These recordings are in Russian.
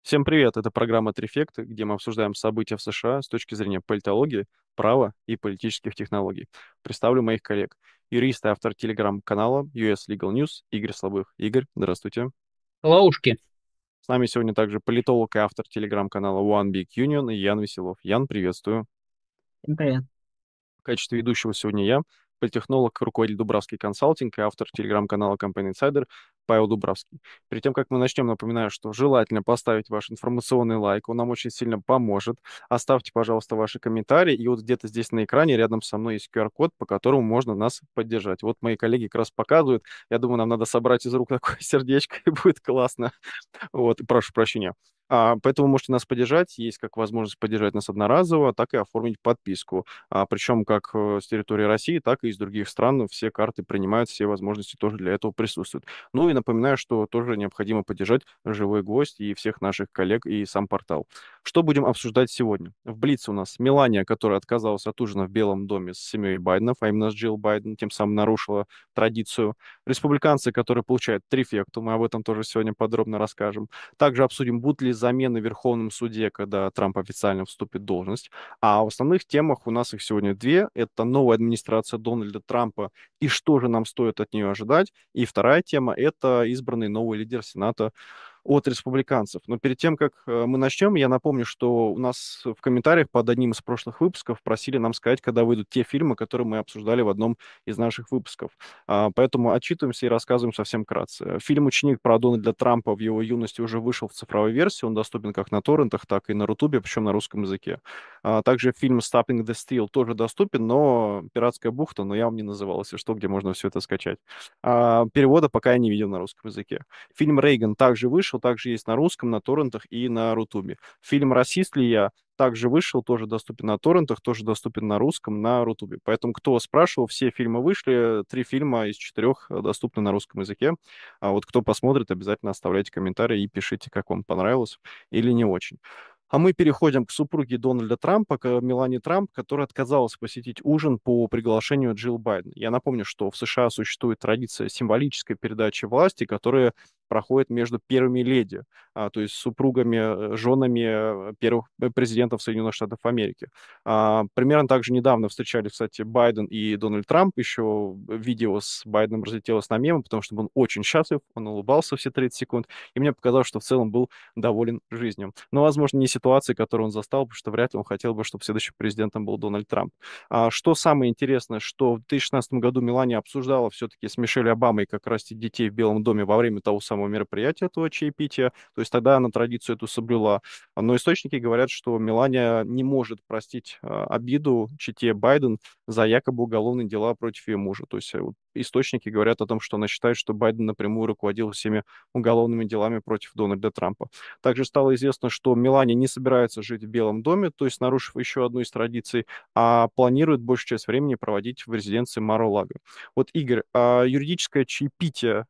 Всем привет! Это программа «Трефекты», где мы обсуждаем события в США с точки зрения политологии, права и политических технологий. Представлю моих коллег. Юрист и автор телеграм-канала US Legal News Игорь Слабых. Игорь, здравствуйте. Ловушки. С нами сегодня также политолог и автор телеграм-канала One Big Union Ян Веселов. Ян, приветствую. Всем привет. В качестве ведущего сегодня я, политтехнолог, руководитель Дубравский консалтинг и автор телеграм-канала Company Insider Павел Дубравский. Перед тем, как мы начнем, напоминаю, что желательно поставить ваш информационный лайк, он нам очень сильно поможет. Оставьте, пожалуйста, ваши комментарии, и вот где-то здесь на экране рядом со мной есть QR-код, по которому можно нас поддержать. Вот мои коллеги как раз показывают. Я думаю, нам надо собрать из рук такое сердечко, и будет классно. Вот, прошу прощения. Поэтому можете нас поддержать. Есть как возможность поддержать нас одноразово, так и оформить подписку. Причем как с территории России, так и из других стран. Все карты принимают, все возможности тоже для этого присутствуют. Ну и напоминаю, что тоже необходимо поддержать «Живой гвоздь» и всех наших коллег, и сам портал. Что будем обсуждать сегодня? В Блице у нас Мелания, которая отказалась от ужина в Белом доме с семьей Байденов, а именно с Джилл Байден, тем самым нарушила традицию. Республиканцы, которые получают трифекту, мы об этом тоже сегодня подробно расскажем. Также обсудим, будут ли замены в Верховном суде, когда Трамп официально вступит в должность. А в основных темах у нас их сегодня две. Это новая администрация Дональда Трампа и что же нам стоит от нее ожидать. И вторая тема — это избранный новый лидер Сената от республиканцев. Но перед тем, как мы начнем, я напомню, что у нас в комментариях под одним из прошлых выпусков просили нам сказать, когда выйдут те фильмы, которые мы обсуждали в одном из наших выпусков. Поэтому отчитываемся и рассказываем совсем вкратце. Фильм «Ученик» про Дональда Трампа в его юности уже вышел в цифровой версии. Он доступен как на торрентах, так и на Рутубе, причем на русском языке. Также фильм «Stopping the Steal» тоже доступен, но «Пиратская бухта», но я вам не называл, если что, где можно все это скачать. Перевода пока я не видел на русском языке. Фильм «Рейган» также вышел, также есть на русском, на торрентах и на Рутубе. Фильм «Расист ли я» также вышел, тоже доступен на торрентах, тоже доступен на русском, на Рутубе. Поэтому, кто спрашивал, все фильмы вышли, 3 фильма из 4 доступны на русском языке. А вот кто посмотрит, обязательно оставляйте комментарии и пишите, как вам понравилось или не очень. А мы переходим к супруге Дональда Трампа, к Мелании Трамп, которая отказалась посетить ужин по приглашению Джилл Байден. Я напомню, что в США существует традиция символической передачи власти, которая проходит между первыми леди, то есть супругами, женами первых президентов Соединенных Штатов Америки. Примерно так же недавно встречались, кстати, Байден и Дональд Трамп. Еще видео с Байденом разлетелось на мемы, потому что он очень счастлив, он улыбался все 30 секунд, и мне показалось, что в целом был доволен жизнью. Но, возможно, не ситуацией, которую он застал, потому что вряд ли он хотел бы, чтобы следующим президентом был Дональд Трамп. Что самое интересное, что в 2016 году Мелания обсуждала все-таки с Мишель Обамой как раз детей в Белом доме во время того самого мероприятия, этого чаепития. То есть тогда она традицию эту соблюла. Но источники говорят, что Мелания не может простить обиду чете Байден за якобы уголовные дела против ее мужа. То есть вот источники говорят о том, что она считает, что Байден напрямую руководил всеми уголовными делами против Дональда Трампа. Также стало известно, что Мелания не собирается жить в Белом доме, то есть нарушив еще одну из традиций, а планирует большую часть времени проводить в резиденции Маро-Лаго. Вот, Игорь, юридическое чаепитие,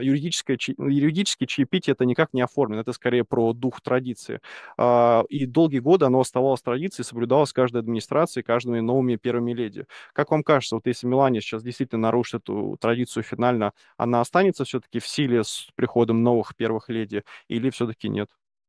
юридически чаепитие это никак не оформлено, это скорее про дух традиции. И долгие годы оно оставалось традицией, соблюдалось каждой администрацией, каждыми новыми первыми леди. Как вам кажется, вот если Мелания сейчас действительно нарушит эту традицию финально, она останется все-таки в силе с приходом новых первых леди или все-таки нет?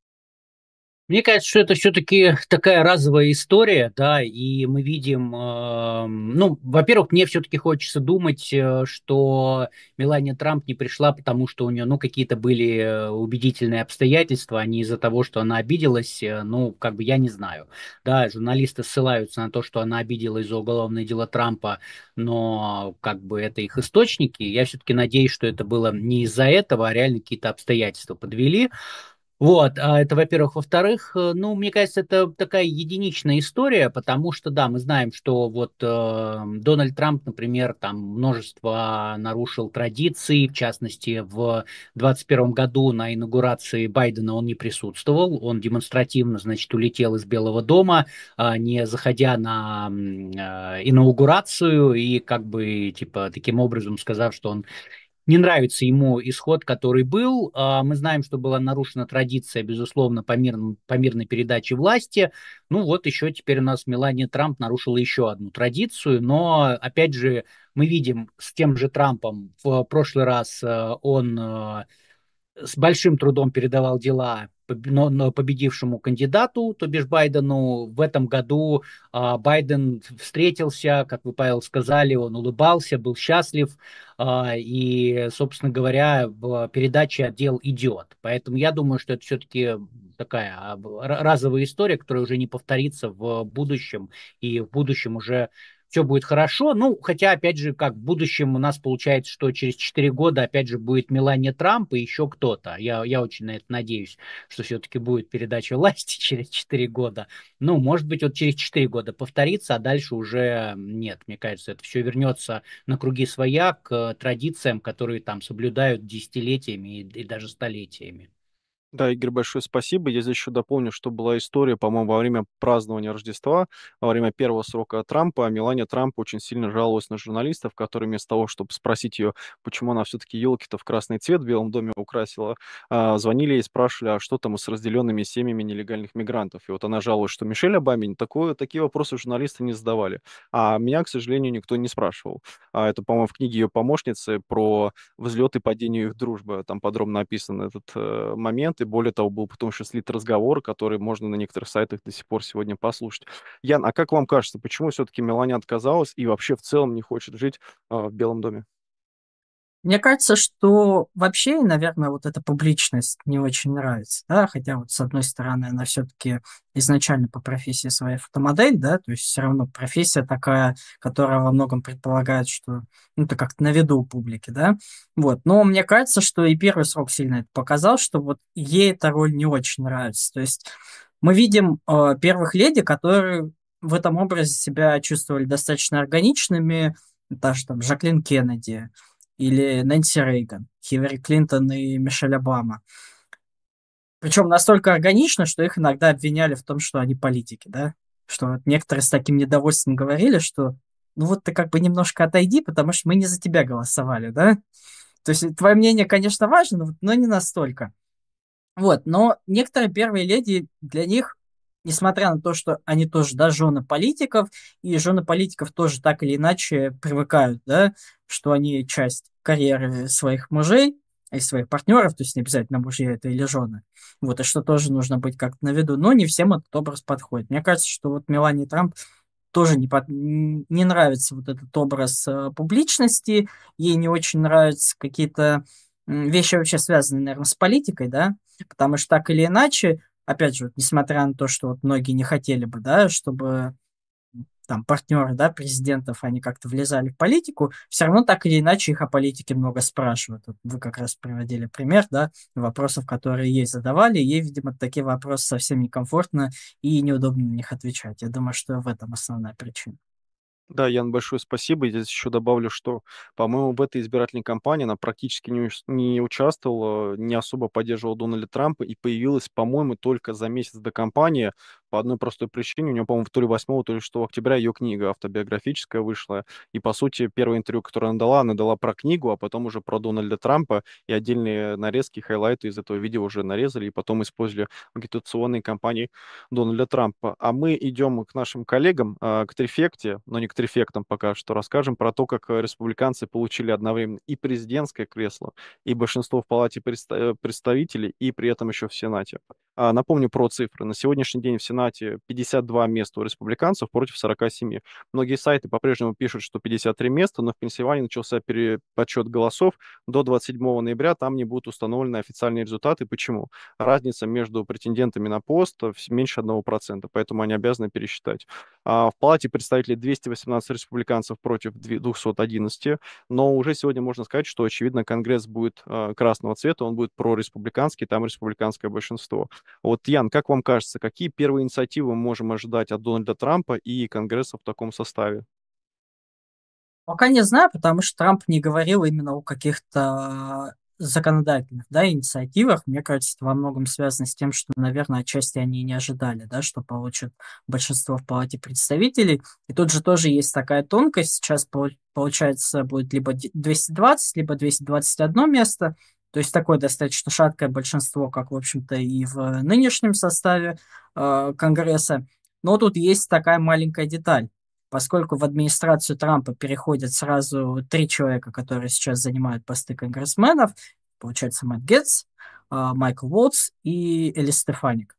Мне кажется, что это все-таки такая разовая история, да, и мы видим, ну, во-первых, мне все-таки хочется думать, что Мелания Трамп не пришла, потому что у нее, ну, какие-то были убедительные обстоятельства, а не из-за того, что она обиделась, ну, как бы я не знаю. Да, журналисты ссылаются на то, что она обиделась за уголовное дело Трампа, но как бы это их источники. Я все-таки надеюсь, что это было не из-за этого, а реально какие-то обстоятельства подвели. Вот, это, во-первых. Во-вторых, ну, мне кажется, это такая единичная история, потому что, да, мы знаем, что вот Дональд Трамп, например, там множество нарушил традиций, в частности, в 2021 году на инаугурации Байдена он не присутствовал, он демонстративно, значит, улетел из Белого дома, не заходя на инаугурацию и как бы, типа, таким образом сказав, что он не нравится ему исход, который был. Мы знаем, что была нарушена традиция, безусловно, по мирной передаче власти. Ну вот еще теперь у нас Мелания Трамп нарушила еще одну традицию, но опять же мы видим с тем же Трампом в прошлый раз он с большим трудом передавал дела но победившему кандидату, то бишь Байдену. В этом году Байден встретился, как вы, Павел, сказали, он улыбался, был счастлив, и, собственно говоря, в передаче «Отдел идет». Поэтому я думаю, что это все-таки такая разовая история, которая уже не повторится в будущем, и в будущем уже все будет хорошо. Ну, хотя, опять же, как в будущем у нас получается, что через 4 года, опять же, будет Мелания Трамп и еще кто-то. Я очень на это надеюсь, что все-таки будет передача власти через 4 года. Ну, может быть, вот через 4 года повторится, а дальше уже нет. Мне кажется, это все вернется на круги своя к традициям, которые там соблюдают десятилетиями и даже столетиями. Да, Игорь, большое спасибо. Я здесь еще дополню, что была история, по-моему, во время празднования Рождества, во время первого срока Трампа, Мелания Трамп очень сильно жаловалась на журналистов, которые вместо того, чтобы спросить ее, почему она все-таки елки-то в красный цвет в Белом доме украсила, звонили и спрашивали, а что там с разделенными семьями нелегальных мигрантов. И вот она жаловалась, что Мишель Обаме такие вопросы журналисты не задавали. А меня, к сожалению, никто не спрашивал. Это, по-моему, в книге ее помощницы про взлет и падение их дружбы. Там подробно описан этот момент, и более того, был потом еще слит разговор, который можно на некоторых сайтах до сих пор сегодня послушать. Ян, а как вам кажется, почему все-таки Мелания отказалась и вообще в целом не хочет жить в Белом доме? Мне кажется, что вообще, наверное, вот эта публичность не очень нравится, да, хотя вот с одной стороны она все-таки изначально по профессии своя фотомодель, да, то есть все равно профессия такая, которая во многом предполагает, что, ну, ты как-то на виду у публики, да, вот, но мне кажется, что и первый срок сильно это показал, что вот ей эта роль не очень нравится, то есть мы видим первых леди, которые в этом образе себя чувствовали достаточно органичными, даже там Жаклин Кеннеди, или Нэнси Рейган, Хиллари Клинтон и Мишель Обама. Причем настолько органично, что их иногда обвиняли в том, что они политики, да? Что вот некоторые с таким недовольством говорили, что ну вот ты как бы немножко отойди, потому что мы не за тебя голосовали, да? То есть твое мнение, конечно, важно, но не настолько. Вот, но некоторые первые леди, для них, несмотря на то, что они тоже, да, жены политиков, и жены политиков тоже так или иначе привыкают, да, что они часть карьеры своих мужей и своих партнеров, то есть не обязательно мужья это или жены, вот, и что тоже нужно быть как-то на виду, но не всем этот образ подходит. Мне кажется, что вот Мелании Трамп тоже не нравится вот этот образ публичности, ей не очень нравятся какие-то вещи вообще связанные, наверное, с политикой, да, потому что так или иначе, опять же, вот, несмотря на то, что вот многие не хотели бы, да, чтобы там партнеры, да, президентов, они как-то влезали в политику, все равно так или иначе их о политике много спрашивают. Вот вы как раз приводили пример, да, вопросов, которые ей задавали, ей, видимо, такие вопросы совсем некомфортно и неудобно на них отвечать. Я думаю, что в этом основная причина. Да, Ян, большое спасибо. Я здесь еще добавлю, что, по-моему, в этой избирательной кампании она практически не участвовала, не особо поддерживала Дональда Трампа и появилась, по-моему, только за месяц до кампании по одной простой причине. У нее, по-моему, то ли 8, то ли 6 октября ее книга автобиографическая вышла. И, по сути, первое интервью, которое она дала про книгу, а потом уже про Дональда Трампа, и отдельные нарезки, хайлайты из этого видео уже нарезали и потом использовали в агитационной кампании Дональда Трампа. А мы идем к нашим коллегам, к трифекте, но не к трифектам пока что. Расскажем про то, как республиканцы получили одновременно и президентское кресло, и большинство в Палате представителей, и при этом еще в Сенате. Напомню про цифры. На сегодняшний день в Сенате 52 места у республиканцев против 47. Многие сайты по-прежнему пишут, что 53 места, но в Пенсильвании начался переподсчет голосов. До 27 ноября там не будут установлены официальные результаты. Почему? Разница между претендентами на пост меньше 1%, поэтому они обязаны пересчитать. В Палате представителей 218 республиканцев против 211, но уже сегодня можно сказать, что, очевидно, Конгресс будет красного цвета, он будет прореспубликанский, там республиканское большинство. Вот, Ян, как вам кажется, какие первые инициативы мы можем ожидать от Дональда Трампа и Конгресса в таком составе? Пока не знаю, потому что Трамп не говорил именно о каких-то законодательных, да, инициативах. Мне кажется, это во многом связано с тем, что, наверное, отчасти они и не ожидали, да, что получат большинство в Палате представителей. И тут же тоже есть такая тонкость. Сейчас, получается, будет либо 220, либо 221 место. То есть такое достаточно шаткое большинство, как, в общем-то, и в нынешнем составе Конгресса. Но тут есть такая маленькая деталь. Поскольку в администрацию Трампа переходят сразу 3 человека, которые сейчас занимают посты конгрессменов, получается, Мэтт Гетц, Майкл Уотс и Элис Стефаник.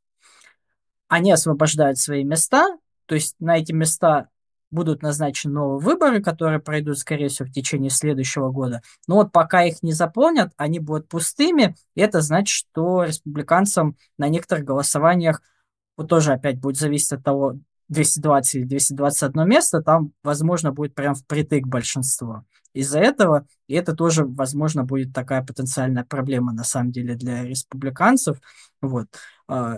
Они освобождают свои места, то есть на эти места будут назначены новые выборы, которые пройдут, скорее всего, в течение следующего года. Но вот пока их не заполнят, они будут пустыми, и это значит, что республиканцам на некоторых голосованиях вот тоже опять будет зависеть от того, 220 или 221 место, там, возможно, будет прям впритык большинство. Из-за этого, и это тоже, возможно, будет такая потенциальная проблема, на самом деле, для республиканцев. Вот. А,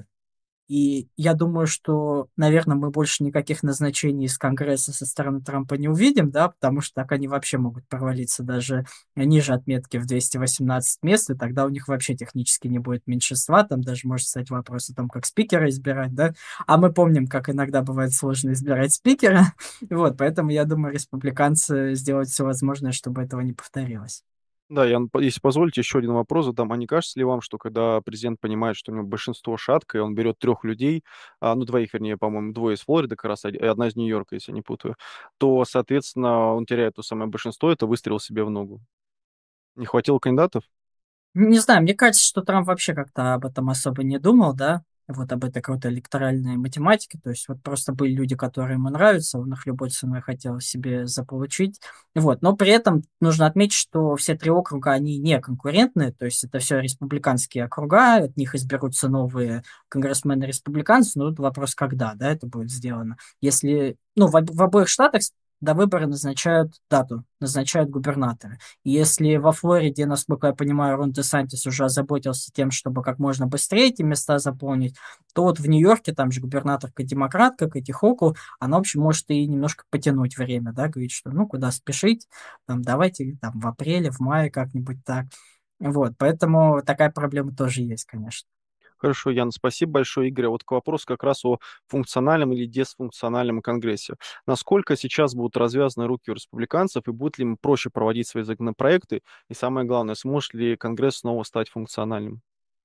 И я думаю, что, наверное, мы больше никаких назначений из Конгресса со стороны Трампа не увидим, да, потому что так они вообще могут провалиться даже ниже отметки в 218 мест, и тогда у них вообще технически не будет меньшинства, там даже может стать вопрос о том, как спикера избирать, да, а мы помним, как иногда бывает сложно избирать спикера, вот, поэтому я думаю, республиканцы сделают все возможное, чтобы этого не повторилось. Да, если позволите, еще один вопрос задам. А не кажется ли вам, что когда президент понимает, что у него большинство шаткое, он берет трех людей, ну, двоих, вернее, по-моему, двое из Флориды как раз, и одна из Нью-Йорка, если я не путаю, то, соответственно, он теряет то самое большинство, это выстрел себе в ногу. Не хватило кандидатов? Не знаю, мне кажется, что Трамп вообще как-то об этом особо не думал, да, вот об этой крутой электоральной математике, то есть вот просто были люди, которые ему нравятся, он их любой ценой хотел себе заполучить, вот, но при этом нужно отметить, что все три округа, они не конкурентные, то есть это все республиканские округа, от них изберутся новые конгрессмены-республиканцы, но тут вопрос, когда, да, это будет сделано. Если, ну, в обоих штатах до выбора назначают дату, назначают губернаторы. Если во Флориде, насколько я понимаю, Рон Десантис уже озаботился тем, чтобы как можно быстрее эти места заполнить, то вот в Нью-Йорке, там же губернаторка демократка, Кэти Хоку, она, в общем, может и немножко потянуть время, да, говорит, что ну куда спешить, там давайте там в апреле, в мае как-нибудь так. Вот, поэтому такая проблема тоже есть, конечно. Хорошо, Ян, спасибо большое, Игорь. А вот к вопросу как раз о функциональном или дисфункциональном Конгрессе. Насколько сейчас будут развязаны руки у республиканцев, и будет ли им проще проводить свои законопроекты? И самое главное, сможет ли Конгресс снова стать функциональным?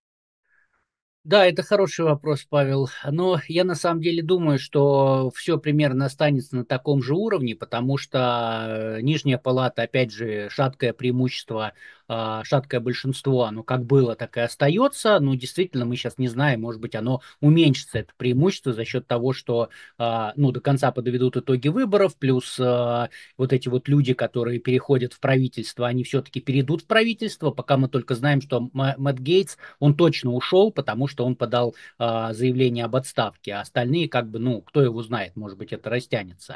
Да, это хороший вопрос, Павел. Но я на самом деле думаю, что все примерно останется на таком же уровне, потому что нижняя палата, опять же, шаткое преимущество, шаткое большинство, оно как было, так и остается. Но действительно, мы сейчас не знаем, может быть, оно уменьшится, это преимущество, за счет того, что ну, до конца подведут итоги выборов, плюс вот эти вот люди, которые переходят в правительство, они все-таки перейдут в правительство, пока мы только знаем, что Мэтт Гейтс, он точно ушел, потому что он подал заявление об отставке, а остальные, как бы, ну, кто его знает, может быть, это растянется.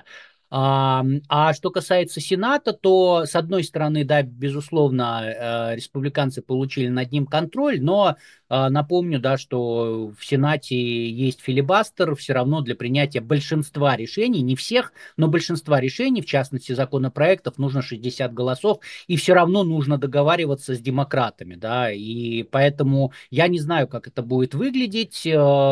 А что касается Сената, то, с одной стороны, да, безусловно, республиканцы получили над ним контроль, но напомню, да, что в Сенате есть филибастер, все равно для принятия большинства решений, не всех, но большинства решений, в частности, законопроектов, нужно 60 голосов, и все равно нужно договариваться с демократами, да, и поэтому я не знаю, как это будет выглядеть,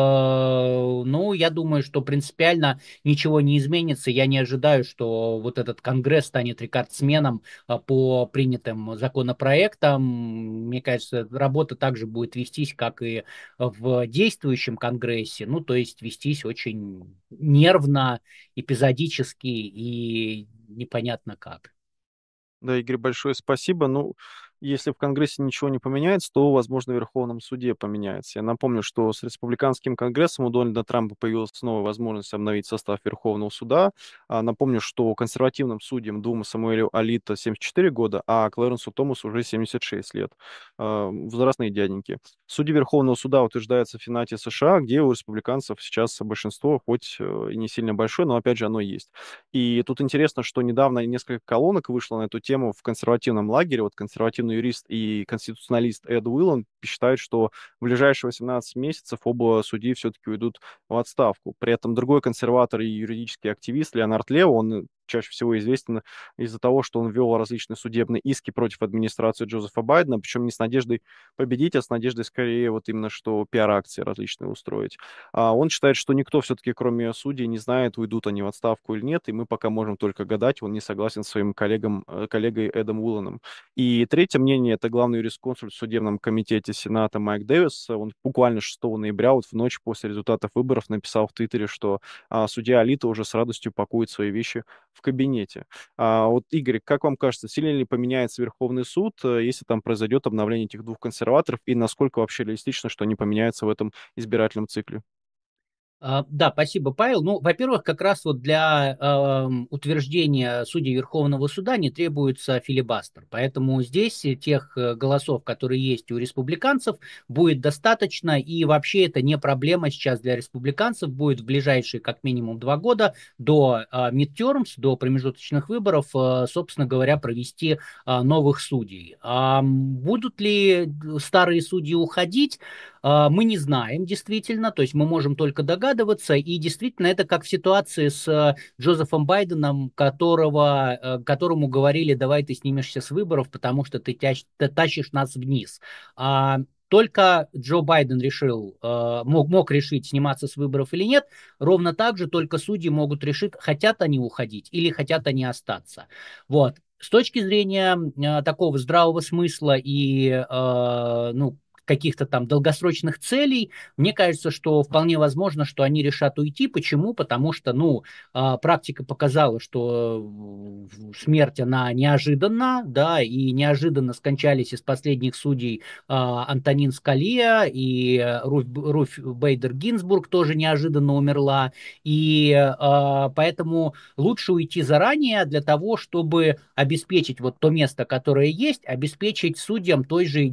но я думаю, что принципиально ничего не изменится, я не ожидаю, что вот этот Конгресс станет рекордсменом по принятым законопроектам, мне кажется, работа также будет вестись, как и в действующем Конгрессе, ну, то есть вестись очень нервно, эпизодически и непонятно как. Да, Игорь, большое спасибо. Ну, если в Конгрессе ничего не поменяется, то, возможно, в Верховном суде поменяется. Я напомню, что с республиканским Конгрессом у Дональда Трампа появилась новая возможность обновить состав Верховного суда. Напомню, что консервативным судьям двум Самуэлю Алито 74 года, а Клэренсу Томасу уже 76 лет. Возрастные дяденьки. Судьи Верховного суда утверждаются в Сенате США, где у республиканцев сейчас большинство, хоть и не сильно большое, но опять же оно есть. И тут интересно, что недавно несколько колонок вышло на эту тему в консервативном лагере. Вот консервативный юрист и конституционалист Эд Уиллан считают, что в ближайшие 18 месяцев оба судьи все-таки уйдут в отставку. При этом другой консерватор и юридический активист Леонард Лео, он чаще всего известен из-за того, что он вел различные судебные иски против администрации Джозефа Байдена, причем не с надеждой победить, а с надеждой скорее вот именно, что пиар-акции различные устроить. Он считает, что никто все-таки, кроме судей, не знает, уйдут они в отставку или нет, и мы пока можем только гадать. Он не согласен с своим коллегой Эдом Уилланом. И третье мнение — это главный юрисконсульт в судебном комитете Сената Майк Дэвис. Он буквально 6 ноября, вот в ночь после результатов выборов, написал в Твиттере, что судья Алита уже с радостью пакует свои вещи в кабинете. Вот, Игорь, как вам кажется, сильно ли поменяется Верховный суд, если там произойдет обновление этих двух консерваторов, и насколько вообще реалистично, что они поменяются в этом избирательном цикле? Да, спасибо, Павел. Ну, во-первых, как раз вот для утверждения судей Верховного суда не требуется филибастер. Поэтому здесь тех голосов, которые есть у республиканцев, будет достаточно. И вообще это не проблема сейчас для республиканцев. Будет в ближайшие как минимум 2 года до midterms, до промежуточных выборов, собственно говоря, провести новых судей. Будут ли старые судьи уходить? Мы не знаем действительно, то есть мы можем только догадываться, и действительно это как в ситуации с Джозефом Байденом, которому говорили: давай ты снимешься с выборов, потому что ты тащишь нас вниз. Только Джо Байден мог решить, сниматься с выборов или нет. Ровно так же только судьи могут решить, хотят они уходить или хотят они остаться. Вот. С точки зрения такого здравого смысла и ну, каких-то там долгосрочных целей, мне кажется, что вполне возможно, что они решат уйти. Почему? Потому что, ну, практика показала, что смерть, она неожиданна, да, и неожиданно скончались из последних судей Антонин Скалия, и Руф Бейдер Гинзбург тоже неожиданно умерла, и поэтому лучше уйти заранее для того, чтобы обеспечить вот то место, которое есть, обеспечить судьям той же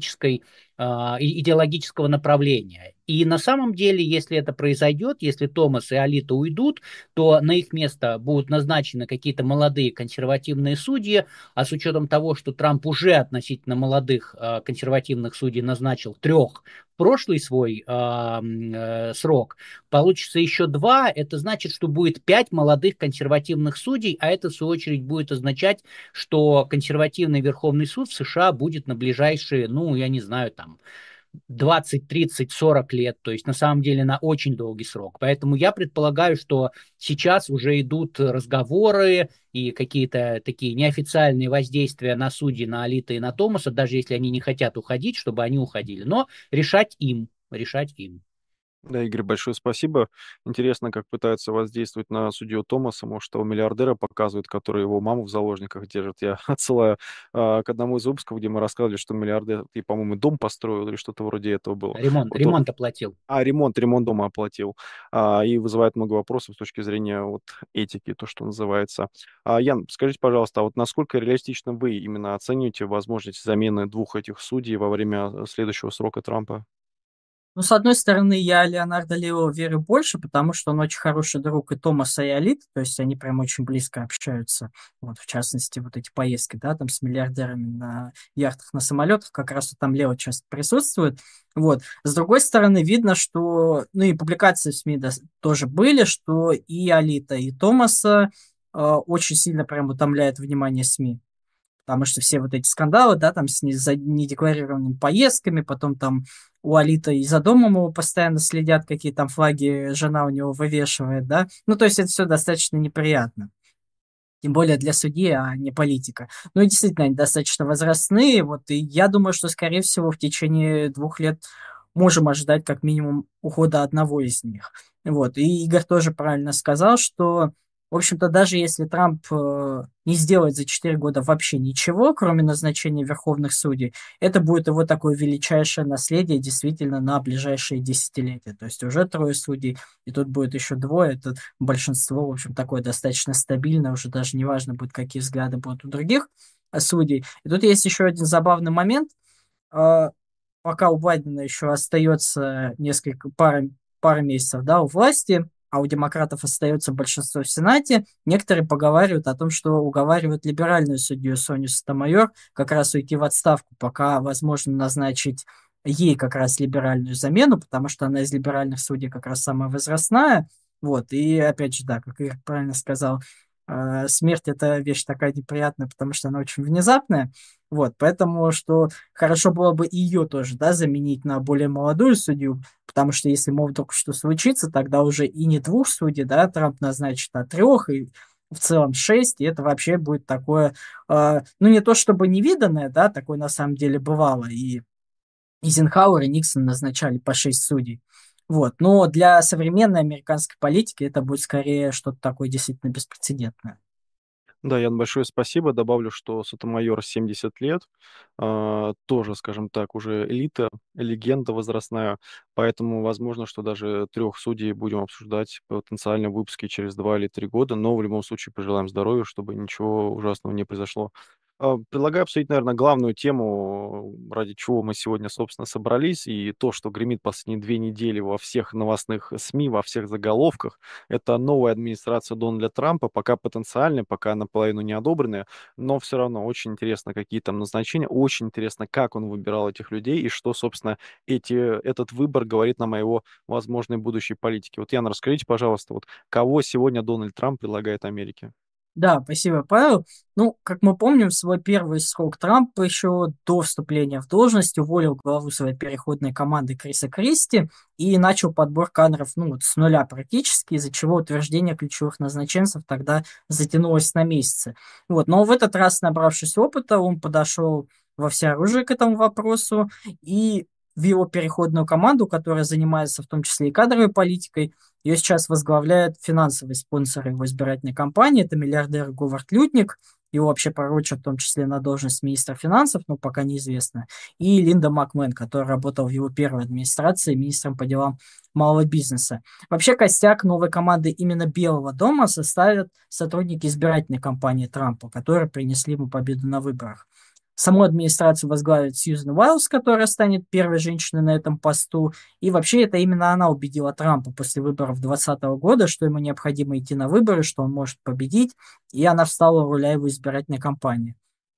идеологического направления. И на самом деле, если это произойдет, если Томас и Алита уйдут, то на их место будут назначены какие-то молодые консервативные судьи, а с учетом того, что Трамп уже относительно молодых консервативных судей назначил 3 в прошлый свой срок, получится еще 2, это значит, что будет 5 молодых консервативных судей, а это в свою очередь будет означать, что консервативный Верховный суд в США будет на ближайшие, ну, я не знаю, там, 20, 30, 40 лет, то есть на самом деле на очень долгий срок. Поэтому я предполагаю, что сейчас уже идут разговоры и какие-то такие неофициальные воздействия на судей, на Алита и на Томаса, даже если они не хотят уходить, чтобы они уходили. Но решать им, решать им. Да, Игорь, большое спасибо. Интересно, как пытаются воздействовать на судью Томаса. Может, того миллиардера показывают, который его маму в заложниках держит. Я отсылаю к одному из выпусков, где мы рассказывали, что миллиардер, и, по-моему, дом построил или что-то вроде этого было. Вот Ремонт оплатил. ремонт дома оплатил. И вызывает много вопросов с точки зрения вот этики, то, что называется. Ян, скажите, пожалуйста, а вот насколько реалистично вы именно оцениваете возможность замены двух этих судей во время следующего срока Трампа? Ну, с одной стороны, я Леонардо Лео верю больше, потому что он очень хороший друг и Томаса, и Алиты, то есть они прям очень близко общаются. Вот, в частности, вот эти поездки, да, там с миллиардерами на яхтах, на самолетах, как раз вот там Лео часто присутствует. Вот. С другой стороны, видно, что, ну, и публикации в СМИ тоже были, что и Алита, и Томаса очень сильно прям утомляет внимание СМИ. Потому что все вот эти скандалы, да, там с недекларированными поездками, потом там у Алита и за домом его постоянно следят, какие там флаги жена у него вывешивает, да. Ну, то есть это все достаточно неприятно. Тем более для судьи, а не политика. Ну и действительно, они достаточно возрастные. Вот, и я думаю, что, скорее всего, в течение 2 лет можем ожидать как минимум ухода одного из них. Вот. И Игорь тоже правильно сказал, что, в общем-то, даже если Трамп не сделает за 4 года вообще ничего, кроме назначения верховных судей, это будет его такое величайшее наследие действительно на ближайшие десятилетия. То есть уже 3 судей, и тут будет еще 2. Это большинство, в общем, такое достаточно стабильное, уже даже не важно будет, какие взгляды будут у других судей. И тут есть еще один забавный момент. А, Пока у Байдена еще остается пара месяцев, да, у власти, а у демократов остается большинство в Сенате, некоторые поговаривают о том, что уговаривают либеральную судью Соню Сотомайор как раз уйти в отставку, пока возможно назначить ей как раз либеральную замену, потому что она из либеральных судей как раз самая возрастная. Вот, и опять же, да, как Игорь правильно сказал, смерть – это вещь такая неприятная, потому что она очень внезапная. Вот, поэтому, что хорошо было бы ее тоже, да, заменить на более молодую судью, потому что если, мол, только что случится, тогда уже и не 2 судей, да, Трамп назначит, а 3, и в целом 6, и это вообще будет такое, ну, не то чтобы невиданное, да, такое на самом деле бывало, и Эйзенхауэр и Никсон назначали по 6 судей. Вот. Но для современной американской политики это будет скорее что-то такое действительно беспрецедентное. Да, Ян, большое спасибо. Добавлю, что Сотомайор 70 лет, тоже, скажем так, уже элита, легенда возрастная, поэтому возможно, что даже трех судей будем обсуждать потенциально в выпуске через 2 или 3 года, но в любом случае пожелаем здоровья, чтобы ничего ужасного не произошло. Предлагаю обсудить, наверное, главную тему, ради чего мы сегодня, собственно, собрались, и то, что гремит последние 2 недели во всех новостных СМИ, во всех заголовках. Это новая администрация Дональда Трампа, пока потенциальная, пока наполовину не одобренная, но все равно очень интересно, какие там назначения, очень интересно, как он выбирал этих людей и что, собственно, этот выбор говорит нам о его возможной будущей политике. Вот, Яна, расскажите, пожалуйста, вот кого сегодня Дональд Трамп предлагает Америке? Да, спасибо, Павел. Ну, как мы помним, в свой первый срок Трамп еще до вступления в должность уволил главу своей переходной команды Криса Кристи и начал подбор кадров, ну, вот с нуля практически, из-за чего утверждение ключевых назначенцев тогда затянулось на месяцы. Вот, но в этот раз, набравшись опыта, он подошел во всеоружие к этому вопросу и в его переходную команду, которая занимается в том числе и кадровой политикой, ее сейчас возглавляет финансовый спонсор его избирательной кампании, это миллиардер Говард Лютник, его вообще пророчат в том числе на должность министра финансов, но пока неизвестно, и Линда Макмен, которая работала в его первой администрации министром по делам малого бизнеса. Вообще костяк новой команды именно Белого дома составят сотрудники избирательной кампании Трампа, которые принесли ему победу на выборах. Саму администрацию возглавит Сьюзен Уайлз, которая станет первой женщиной на этом посту. И вообще это именно она убедила Трампа после выборов 2020 года, что ему необходимо идти на выборы, что он может победить. И она встала у руля его избирательной кампании.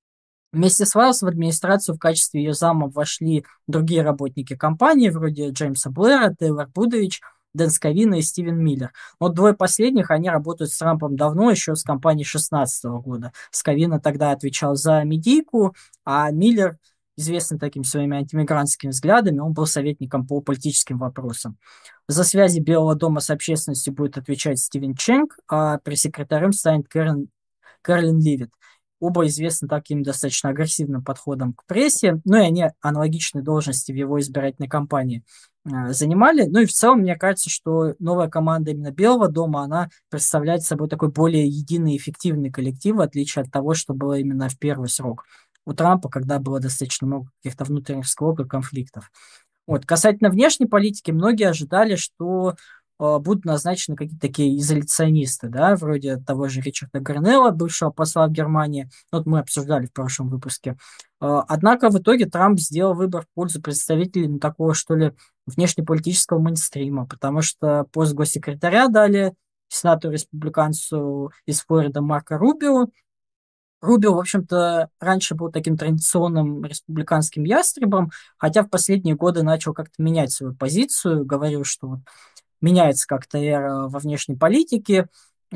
Вместе с Уайлз в администрацию в качестве ее замов вошли другие работники компании, вроде Джеймса Блэра, Тейлор Будович, Дэн Сковина и Стивен Миллер. Вот двое последних, они работают с Трампом давно, еще с компанией 2016 года. Сковина тогда отвечал за медийку, а Миллер, известный такими своими антимигрантскими взглядами, он был советником по политическим вопросам. За связи Белого дома с общественностью будет отвечать Стивен Ченг, а пресс-секретарем станет Кэролин Ливит. Оба известны таким достаточно агрессивным подходом к прессе, ну и они аналогичные должности в его избирательной кампании занимали. Ну и в целом, мне кажется, что новая команда именно Белого дома, она представляет собой такой более единый и эффективный коллектив, в отличие от того, что было именно в первый срок у Трампа, когда было достаточно много каких-то внутренних склок и конфликтов. Вот. Касательно внешней политики, многие ожидали, что будут назначены какие-то такие изоляционисты, да, вроде того же Ричарда Гарнелла, бывшего посла в Германии. Вот мы обсуждали в прошлом выпуске. Однако в итоге Трамп сделал выбор в пользу представителей ну, такого, что ли, внешнеполитического мейнстрима, потому что пост госсекретаря дали сенатору-республиканцу из Флориды Марко Рубио. Рубио, в общем-то, раньше был таким традиционным республиканским ястребом, хотя в последние годы начал как-то менять свою позицию, говорил, что вот меняется как-то эра во внешней политике.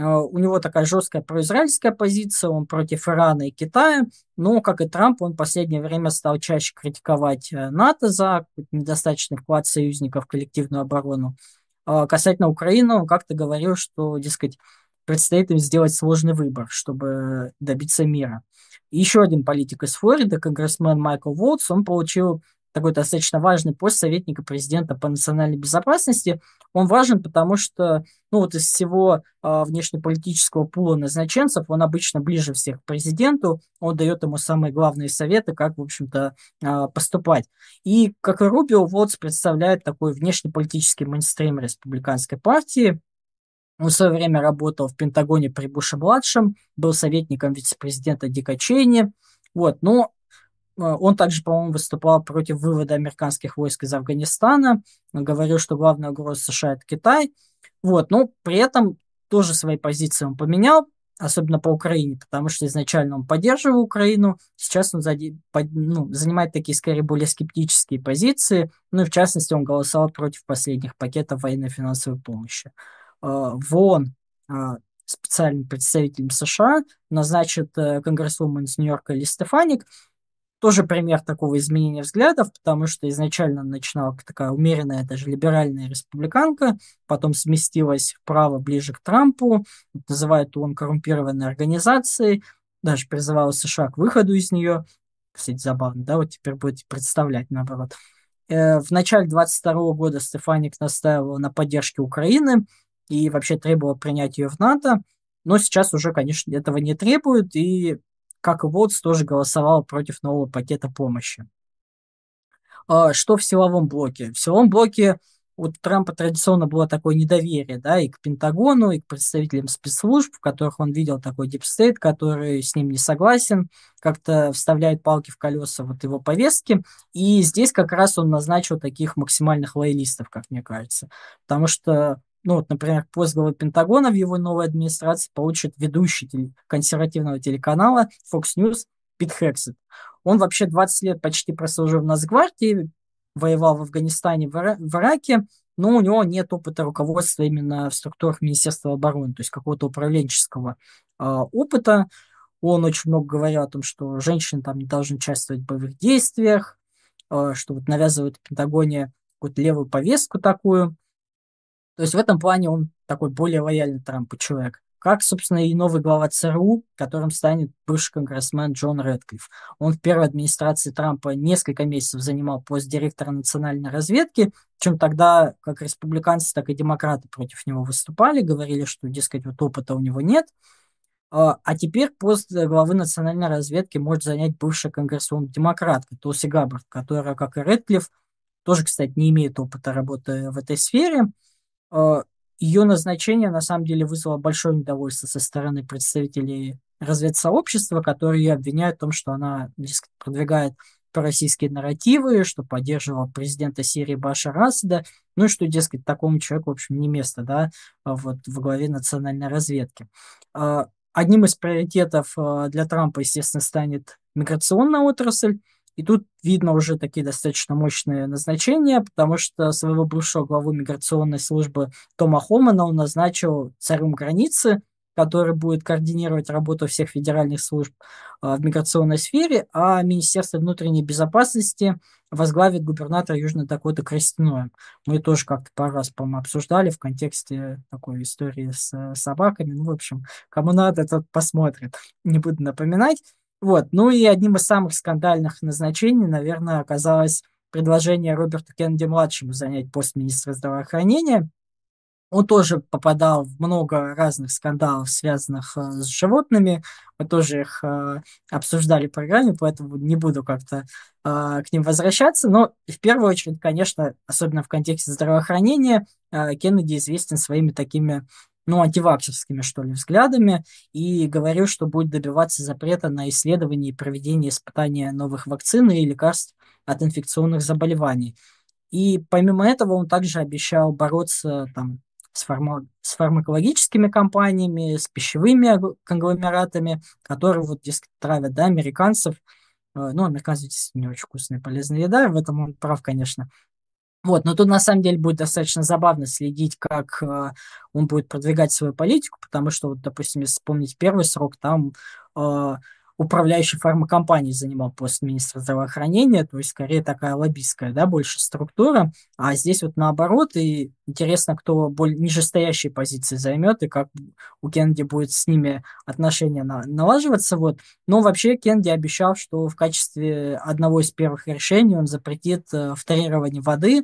У него такая жесткая произраильская позиция, он против Ирана и Китая, но, как и Трамп, он в последнее время стал чаще критиковать НАТО за недостаточный вклад союзников в коллективную оборону. Касательно Украины, он как-то говорил, что, дескать, предстоит им сделать сложный выбор, чтобы добиться мира. И еще один политик из Флориды, конгрессмен Майкл Волтс, он получил такой достаточно важный пост советника президента по национальной безопасности. Он важен, потому что ну, вот из всего внешнеполитического пула назначенцев он обычно ближе всех к президенту, он дает ему самые главные советы, как, в общем-то, поступать. И, как и Рубио, Волтс представляет такой внешнеполитический мейнстрим республиканской партии. Он в свое время работал в Пентагоне при Буше-младшем, был советником вице-президента Дика Чейни. Вот, но он также, по-моему, выступал против вывода американских войск из Афганистана, говорил, что главная угроза США – это Китай. Вот, но при этом тоже свои позиции он поменял, особенно по Украине, потому что изначально он поддерживал Украину, сейчас он занимает такие, скорее, более скептические позиции, ну и в частности он голосовал против последних пакетов военной и финансовой помощи. В ООН специальным представителем США назначит конгрессвумен из Нью-Йорка Ли Стефаник. Тоже пример такого изменения взглядов, потому что изначально начинала как такая умеренная, даже либеральная республиканка, потом сместилась вправо ближе к Трампу, называют ООН коррумпированной организацией, даже призывала США к выходу из нее. Кстати, забавно, да, вот теперь будете представлять наоборот. В начале 2022 года Стефаник настаивала на поддержке Украины и вообще требовала принять ее в НАТО. но сейчас уже, конечно, этого не требуют, и, как и Волц, тоже голосовал против нового пакета помощи. Что в силовом блоке? В силовом блоке у Трампа традиционно было такое недоверие, да, и к Пентагону, и к представителям спецслужб, в которых он видел такой дипстейт, который с ним не согласен, как-то вставляет палки в колеса вот его повестки. И здесь как раз он назначил таких максимальных лоялистов, как мне кажется. Потому что, ну вот, например, пост главы Пентагона в его новой администрации получит ведущий консервативного телеканала Fox News Пит Хексет. Он вообще 20 лет почти прослужил в Нацгвардии, воевал в Афганистане, в Ираке, но у него нет опыта руководства именно в структурах Министерства обороны, то есть какого-то управленческого опыта. Он очень много говорил о том, что женщины там не должны участвовать в боевых действиях, что вот навязывают в Пентагоне какую-то левую повестку такую. То есть в этом плане он такой более лояльный Трампу человек. Как, собственно, и новый глава ЦРУ, которым станет бывший конгрессмен Джон Рэдклифф. Он в первой администрации Трампа несколько месяцев занимал пост директора национальной разведки, причем тогда как республиканцы, так и демократы против него выступали, говорили, что, дескать, вот опыта у него нет. А теперь пост главы национальной разведки может занять бывшая конгрессвумен-демократка Tulsi Gabbard, которая, как и Рэдклифф, тоже, кстати, не имеет опыта работы в этой сфере. Ее назначение на самом деле вызвало большое недовольство со стороны представителей разведсообщества, которые ее обвиняют в том, что она, дескать, продвигает пророссийские нарративы, что поддерживала президента Сирии Башара Асада, ну и что, дескать, такому человеку, в общем, не место, да, вот во главе национальной разведки. Одним из приоритетов для Трампа, естественно, станет миграционная отрасль. И тут видно уже такие достаточно мощные назначения, потому что своего бывшего главу миграционной службы Тома Холмана он назначил царем границы, который будет координировать работу всех федеральных служб в миграционной сфере, а Министерство внутренней безопасности возглавит губернатор Южной Дакоты Кристи Ноэм. Мы тоже как-то пару раз, по-моему, обсуждали в контексте такой истории с собаками. Ну, в общем, кому надо, тот посмотрит. Не буду напоминать. Вот. Ну и одним из самых скандальных назначений, наверное, оказалось предложение Роберта Кеннеди-младшему занять пост министра здравоохранения. Он тоже попадал в много разных скандалов, связанных с животными. Мы тоже их обсуждали в программе, поэтому не буду как-то к ним возвращаться. Но в первую очередь, конечно, особенно в контексте здравоохранения, Кеннеди известен своими такими, ну, антиваксерскими, что ли, взглядами, и говорил, что будет добиваться запрета на исследование и проведение испытания новых вакцин и лекарств от инфекционных заболеваний. И помимо этого он также обещал бороться там, с фармакологическими компаниями, с пищевыми конгломератами, которые вот, дескать, травят, да, американцев. Ну, американцы действительно не очень вкусная и полезная еда, в этом он прав, конечно. Вот, но тут на самом деле будет достаточно забавно следить, как он будет продвигать свою политику, потому что, вот, допустим, если вспомнить первый срок, там управляющий фармакомпанией занимал пост министра здравоохранения, то есть скорее такая лоббистская, да, больше структура, а здесь вот наоборот, и интересно, кто более нижестоящие позиции займет, и как у Кеннеди будет с ними отношения налаживаться, вот. Но вообще Кеннеди обещал, что в качестве одного из первых решений он запретит фторирование воды.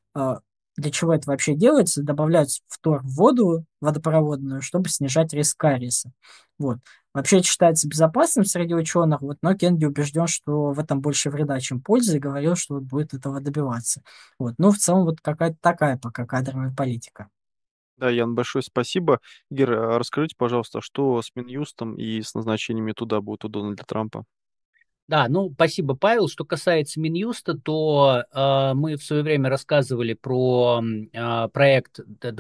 Для чего это вообще делается? Добавляют фтор в воду водопроводную, чтобы снижать риск кариеса. Вот. Вообще это считается безопасным среди ученых, вот, но Кеннеди убежден, что в этом больше вреда, чем пользы, и говорил, что вот будет этого добиваться. Вот. Ну, в целом, вот какая-то такая пока кадровая политика. Да, Ян, большое спасибо. Гер, расскажите, пожалуйста, что с Минюстом и с назначениями туда будет у Дональда Трампа? Да, ну, спасибо, Павел. Что касается Минюста, то мы в свое время рассказывали про проект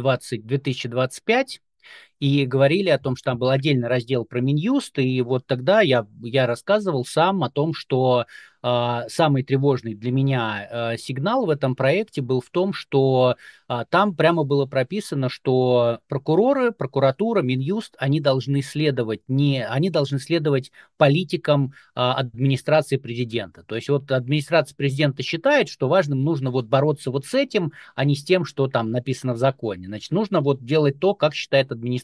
2025, и говорили о том, что там был отдельный раздел про Минюст, и вот тогда я рассказывал сам о том, что самый тревожный для меня сигнал в этом проекте был в том, что там прямо было прописано, что прокуроры, прокуратура, Минюст, они должны следовать политикам администрации президента. То есть вот администрация президента считает, что важным нужно вот бороться вот с этим, а не с тем, что там написано в законе. Значит, нужно вот делать то, как считает администрация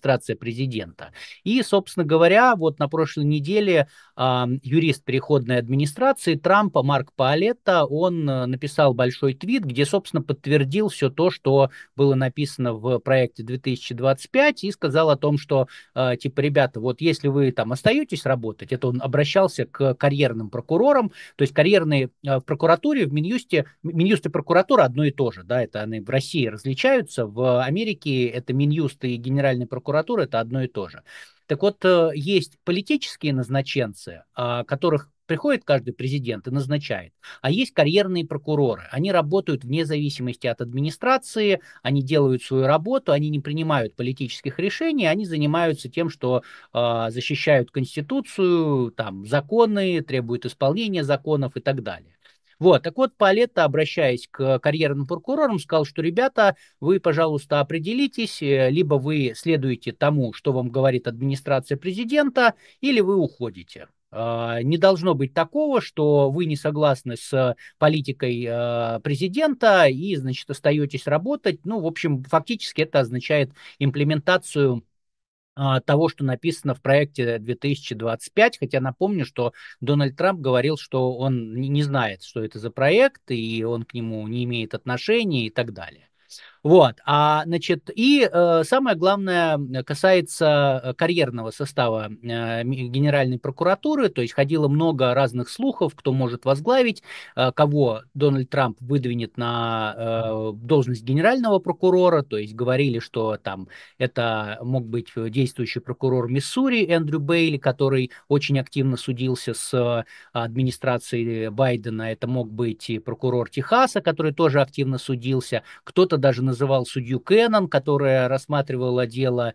администрация президента. И, собственно говоря, вот на прошлой неделе юрист переходной администрации Трампа Марк Паолетто, он написал большой твит, где, собственно, подтвердил все то, что было написано в проекте 2025, и сказал о том, что, типа, ребята, вот если вы там остаетесь работать, это он обращался к карьерным прокурорам, то есть карьерные в прокуратуре, в Минюст и прокуратура одно и то же, да, это они в России различаются, в Америке это Минюст и Генеральная прокуратура, это одно и то же. Так вот, есть политические назначенцы, которых приходит каждый президент и назначает, а есть карьерные прокуроры. Они работают вне зависимости от администрации, они делают свою работу, они не принимают политических решений, они занимаются тем, что защищают Конституцию, там, законы, требуют исполнения законов и так далее. Вот, так вот, Паолетто, обращаясь к карьерным прокурорам, сказал, что, ребята, вы, пожалуйста, определитесь, либо вы следуете тому, что вам говорит администрация президента, или вы уходите. Не должно быть такого, что вы не согласны с политикой президента и, значит, остаетесь работать. Ну, в общем, фактически это означает имплементацию того, что написано в проекте 2025, хотя напомню, что Дональд Трамп говорил, что он не знает, что это за проект, и он к нему не имеет отношения и так далее. Вот, значит, и самое главное касается карьерного состава Генеральной прокуратуры, то есть ходило много разных слухов, кто может возглавить, кого Дональд Трамп выдвинет на должность генерального прокурора, то есть говорили, что там это мог быть действующий прокурор Миссури Эндрю Бейли, который очень активно судился с администрацией Байдена, это мог быть и прокурор Техаса, который тоже активно судился, кто-то даже называл судью Кеннон, которая рассматривала дело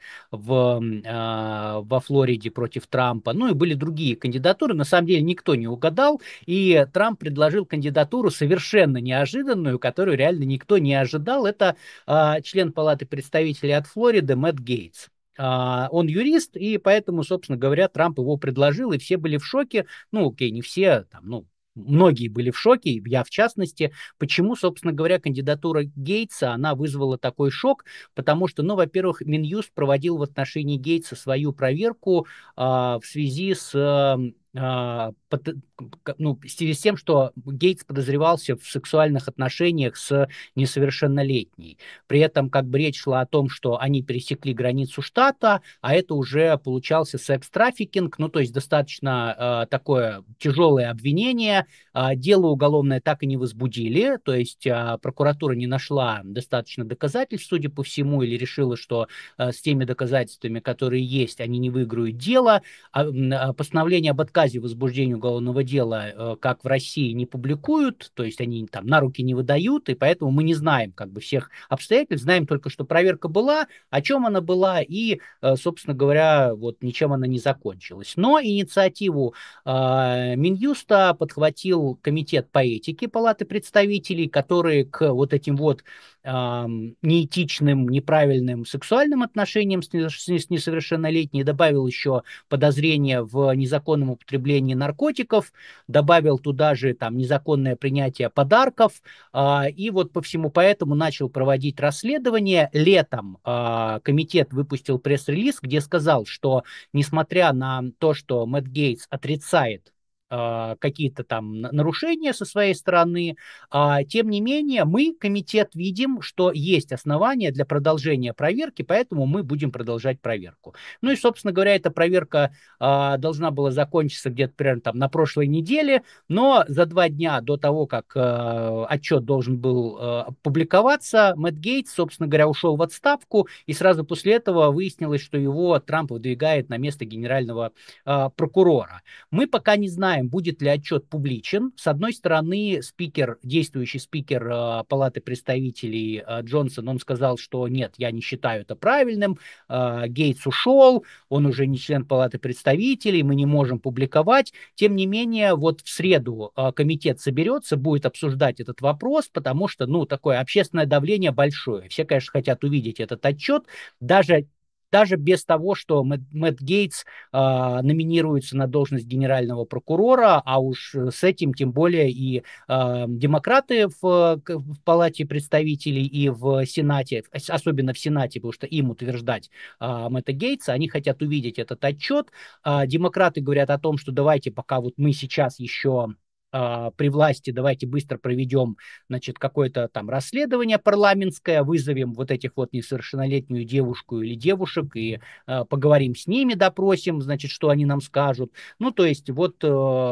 во Флориде против Трампа. Ну и были другие кандидатуры. На самом деле никто не угадал. И Трамп предложил кандидатуру совершенно неожиданную, которую реально никто не ожидал. Это член Палаты представителей от Флориды Мэтт Гейтс. Он юрист, и поэтому, собственно говоря, Трамп его предложил, и все были в шоке. Ну, окей, не все, там, ну, многие были в шоке, я в частности. Почему, собственно говоря, кандидатура Гейтса, она вызвала такой шок? Потому что, ну, во-первых, Минюст проводил в отношении Гейтса свою проверку в связи с в связи с тем, что Гейтс подозревался в сексуальных отношениях с несовершеннолетней. При этом как бы речь шла о том, что они пересекли границу штата, а это уже получался секс-трафикинг, ну то есть достаточно такое тяжелое обвинение. Дело уголовное так и не возбудили, то есть прокуратура не нашла достаточно доказательств, судя по всему, или решила, что с теми доказательствами, которые есть, они не выиграют дело. Постановление об отказе в возбуждении уголовного дела, как в России, не публикуют, то есть они там на руки не выдают, и поэтому мы не знаем как бы всех обстоятельств, знаем только, что проверка была, о чем она была, и, собственно говоря, вот ничем она не закончилась. Но инициативу Минюста подхватил комитет по этике Палаты представителей, которые к вот этим вот неэтичным, неправильным сексуальным отношениям с несовершеннолетней добавил еще подозрение в незаконном употреблении наркотиков, добавил туда же там незаконное принятие подарков, и вот по всему поэтому начал проводить расследование. Летом комитет выпустил пресс-релиз, где сказал, что несмотря на то, что Мэтт Гейтс отрицает какие-то там нарушения со своей стороны. Тем не менее, мы, комитет, видим, что есть основания для продолжения проверки, поэтому мы будем продолжать проверку. Ну и, собственно говоря, эта проверка должна была закончиться где-то примерно там на прошлой неделе, но за 2 дня до того, как отчет должен был публиковаться, Мэтт Гейтс, собственно говоря, ушел в отставку, и сразу после этого выяснилось, что его Трамп выдвигает на место генерального прокурора. Мы пока не знаем, будет ли отчет публичен. С одной стороны, действующий спикер Палаты представителей Джонсон, он сказал, что нет, я не считаю это правильным, Гейтс ушел, он уже не член Палаты представителей, мы не можем публиковать. Тем не менее, вот в среду комитет соберется, будет обсуждать этот вопрос, потому что, ну, такое общественное давление большое. Все, конечно, хотят увидеть этот отчет. Даже даже без того, что Мэтт Гейтс номинируется на должность генерального прокурора, а уж с этим тем более и демократы в Палате представителей и в Сенате, особенно в Сенате, потому что им утверждать Мэтта Гейтса, они хотят увидеть этот отчет. Демократы говорят о том, что давайте, пока вот мы сейчас еще при власти, давайте быстро проведем, значит, какое-то там расследование парламентское, вызовем вот этих вот несовершеннолетнюю девушку или девушек и поговорим с ними, допросим, значит, что они нам скажут. Ну, то есть вот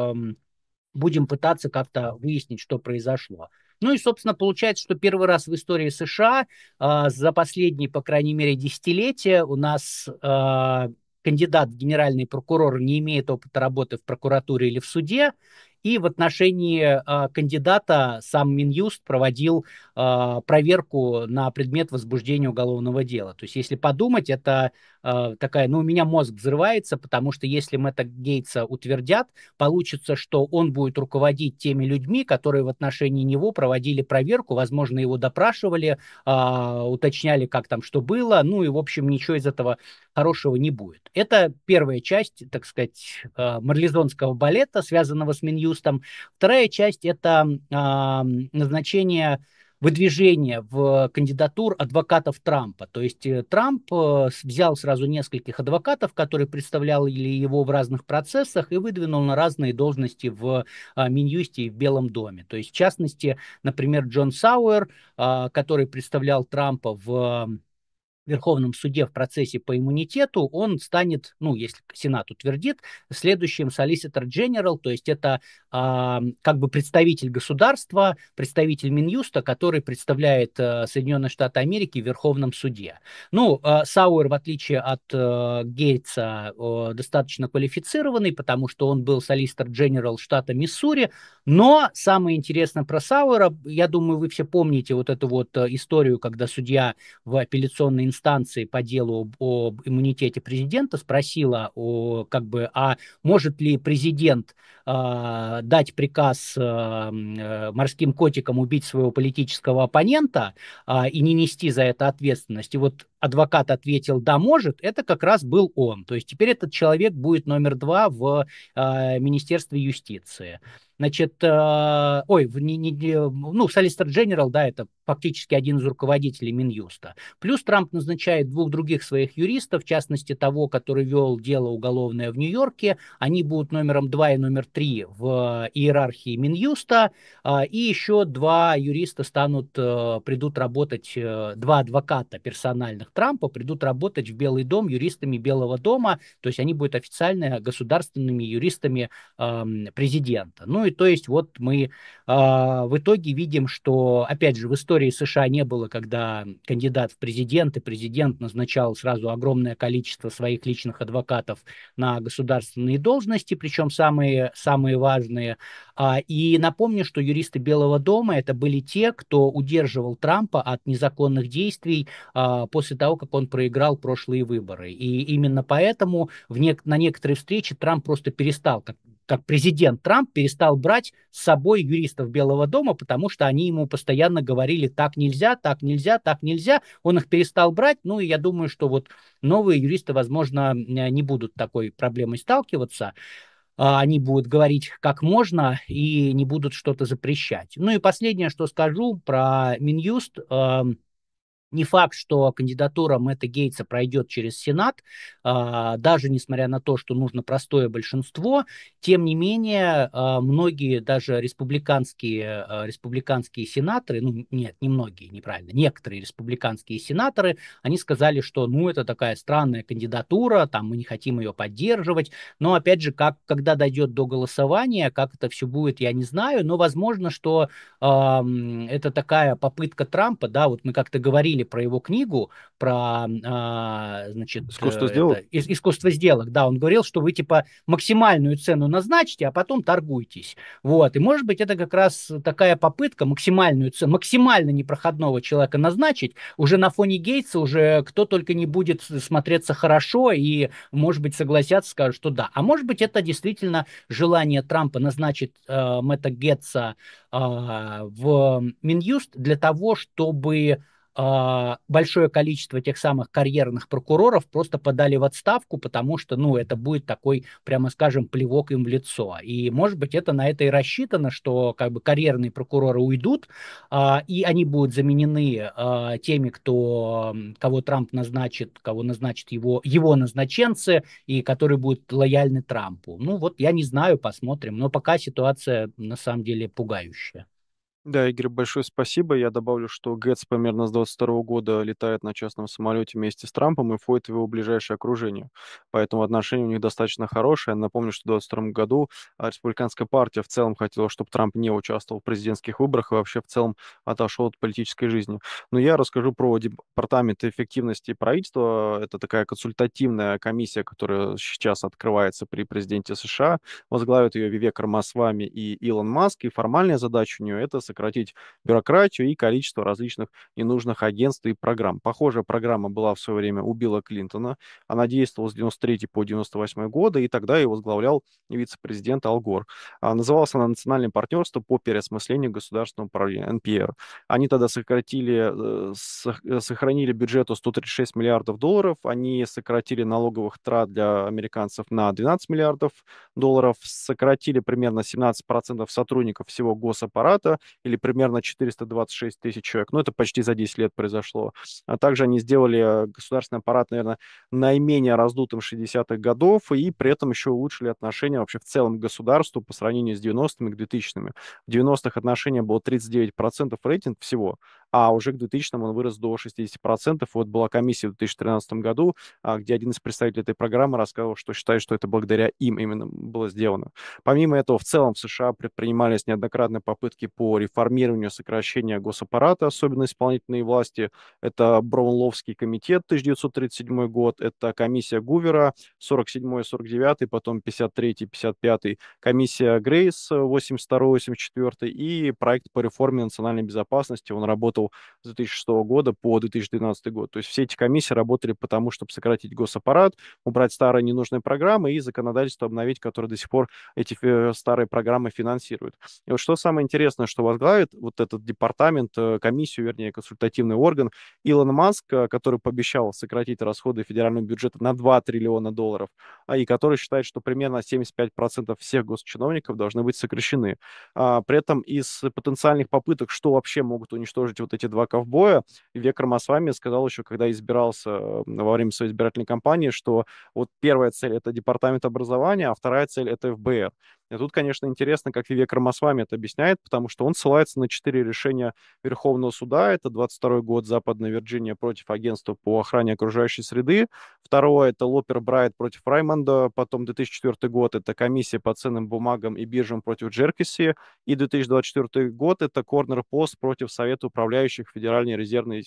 будем пытаться как-то выяснить, что произошло. Ну и, собственно, получается, что первый раз в истории США за последние, по крайней мере, десятилетия у нас кандидат в генеральный прокурор не имеет опыта работы в прокуратуре или в суде, и в отношении кандидата сам Минюст проводил проверку на предмет возбуждения уголовного дела. То есть, если подумать, это такая, ну, у меня мозг взрывается, потому что если Мэтта Гейтса утвердят, получится, что он будет руководить теми людьми, которые в отношении него проводили проверку, возможно, его допрашивали, уточняли, как там что было, ну и, в общем, ничего из этого хорошего не будет. Это первая часть, так сказать, марлезонского балета, связанного с Минюстом. Вторая часть – это назначение выдвижение в кандидатур адвокатов Трампа. То есть Трамп взял сразу нескольких адвокатов, которые представляли его в разных процессах, и выдвинул на разные должности в Минюсте и в Белом доме. То есть, в частности, например, Джон Сауэр, который представлял Трампа в Верховном суде в процессе по иммунитету, он станет, ну, если Сенат утвердит, следующим Solicitor General, то есть это как бы представитель государства, представитель Минюста, который представляет Соединенные Штаты Америки в Верховном суде. Ну, Сауэр, в отличие от Гейтса, достаточно квалифицированный, потому что он был Solicitor General штата Миссури, но самое интересное про Сауэра, я думаю, вы все помните вот эту вот историю, когда судья в апелляционной инстанции по делу об иммунитете президента спросила, как бы, а может ли президент дать приказ морским котикам убить своего политического оппонента и не нести за это ответственность. И вот адвокат ответил, да, может, это как раз был он. То есть теперь этот человек будет номер 2 в Министерстве юстиции. Значит, ну, Solicitor General, да, это фактически один из руководителей Минюста. Плюс Трамп назначает 2 других своих юристов, в частности того, который вел дело уголовное в Нью-Йорке. Они будут номером 2 и номер 3 в иерархии Минюста. И еще 2 юриста придут работать, 2 адвоката персональных Трампа придут работать в Белый дом юристами Белого дома. То есть они будут официально государственными юристами президента. Ну и то есть вот мы в итоге видим, что, опять же, в истории США не было, когда кандидат в президенты, президент назначал сразу огромное количество своих личных адвокатов на государственные должности, причем самые важные. И напомню, что юристы Белого дома это были те, кто удерживал Трампа от незаконных действий после того, как он проиграл прошлые выборы. И именно поэтому на некоторые встречи Трамп просто перестал, как президент Трамп перестал брать с собой юристов Белого дома, потому что они ему постоянно говорили, так нельзя, так нельзя, так нельзя. Он их перестал брать, ну и я думаю, что вот новые юристы, возможно, не будут такой проблемой сталкиваться. Они будут говорить как можно и не будут что-то запрещать. Ну и последнее, что скажу про Минюст. Не факт, что кандидатура Мэтта Гейтса пройдет через Сенат, даже несмотря на то, что нужно простое большинство. Тем не менее, многие даже республиканские сенаторы, ну нет, не многие, неправильно, некоторые республиканские сенаторы, они сказали, что ну это такая странная кандидатура, там мы не хотим ее поддерживать. Но опять же, когда дойдет до голосования, как это все будет, я не знаю, но возможно, что это такая попытка Трампа, да, вот мы как-то говорили про его книгу, про, значит, Искусство сделок? искусство сделок, да, он говорил, что вы, типа, максимальную цену назначите, а потом торгуйтесь, вот, и, может быть, это как раз такая попытка максимальную цену, максимально непроходного человека назначить, уже на фоне Гейтса уже кто только не будет смотреться хорошо и, может быть, согласятся, скажут, что да, а может быть, это действительно желание Трампа назначить Мэтта Гейтса в Минюст для того, чтобы большое количество тех самых карьерных прокуроров просто подали в отставку, потому что, ну, это будет такой, прямо скажем, плевок им в лицо. И, может быть, это на это и рассчитано, что как бы карьерные прокуроры уйдут, и они будут заменены теми, кого Трамп назначит, кого назначат его назначенцы, и которые будут лояльны Трампу. Ну, вот я не знаю, посмотрим. Но пока ситуация на самом деле пугающая. Да, Игорь, большое спасибо. Я добавлю, что Гэтс примерно с 22 года летает на частном самолете вместе с Трампом и входит в его ближайшее окружение. Поэтому отношения у них достаточно хорошие. Напомню, что в 2022 году республиканская партия в целом хотела, чтобы Трамп не участвовал в президентских выборах и вообще в целом отошел от политической жизни. Но я расскажу про Департамент эффективности правительства. Это такая консультативная комиссия, которая сейчас открывается при президенте США. Возглавят ее Вивек Рамасвами и Илон Маск. И формальная задача у нее — это сократить бюрократию и количество различных ненужных агентств и программ. Похожая программа была в свое время у Билла Клинтона. Она действовала с 93 по 98 года, и тогда ее возглавлял вице-президент Ал Гор. Называлась она «Национальное партнерство по переосмыслению государственного управления» (NPR). Они тогда сохранили бюджет 136 миллиардов долларов, они сократили налоговых трат для американцев на 12 миллиардов долларов, сократили примерно 17% сотрудников всего госаппарата, или примерно 426 тысяч человек. Ну, это почти за 10 лет произошло. А также они сделали государственный аппарат, наверное, наименее раздутым 60-х годов, и при этом еще улучшили отношения вообще в целом к государству по сравнению с 90-ми к 2000-ми. В 90-х отношения было 39% рейтинг всего, а уже к 2000-му он вырос до 60%. Вот была комиссия в 2013 году, где один из представителей этой программы рассказывал, что считает, что это благодаря им именно было сделано. Помимо этого, в целом в США предпринимались неоднократные попытки по реформированию, сокращению госаппарата, особенно исполнительной власти. Это Браунловский комитет 1937 год, это комиссия Гувера 47-49, потом 53-55, комиссия Грейс 82-84 и проект по реформе национальной безопасности. Он работал с 2006 года по 2012 год. То есть все эти комиссии работали потому, чтобы сократить госаппарат, убрать старые ненужные программы и законодательство обновить, которое до сих пор эти старые программы финансирует. И вот что самое интересное, что возглавит вот этот департамент, комиссию, вернее, консультативный орган, Илон Маск, который пообещал сократить расходы федерального бюджета на 2 триллиона долларов, и который считает, что примерно 75% всех госчиновников должны быть сокращены. При этом из потенциальных попыток, что вообще могут уничтожить вот эти два ковбоя, Век Рамасвами сказал еще, когда избирался во время своей избирательной кампании, что вот первая цель — это департамент образования, а вторая цель — это ФБР. И тут, конечно, интересно, как Вивек Рамасвами это объясняет, потому что он ссылается на 4 решения Верховного суда. Это 22 год, Западная Вирджиния против агентства по охране окружающей среды. Второе — это Лопер Брайт против Раймонда. Потом 2004 год — это комиссия по ценным бумагам и биржам против Джеркиси. И 2024 год — это Корнер Пост против Совета управляющих Федеральной резервной...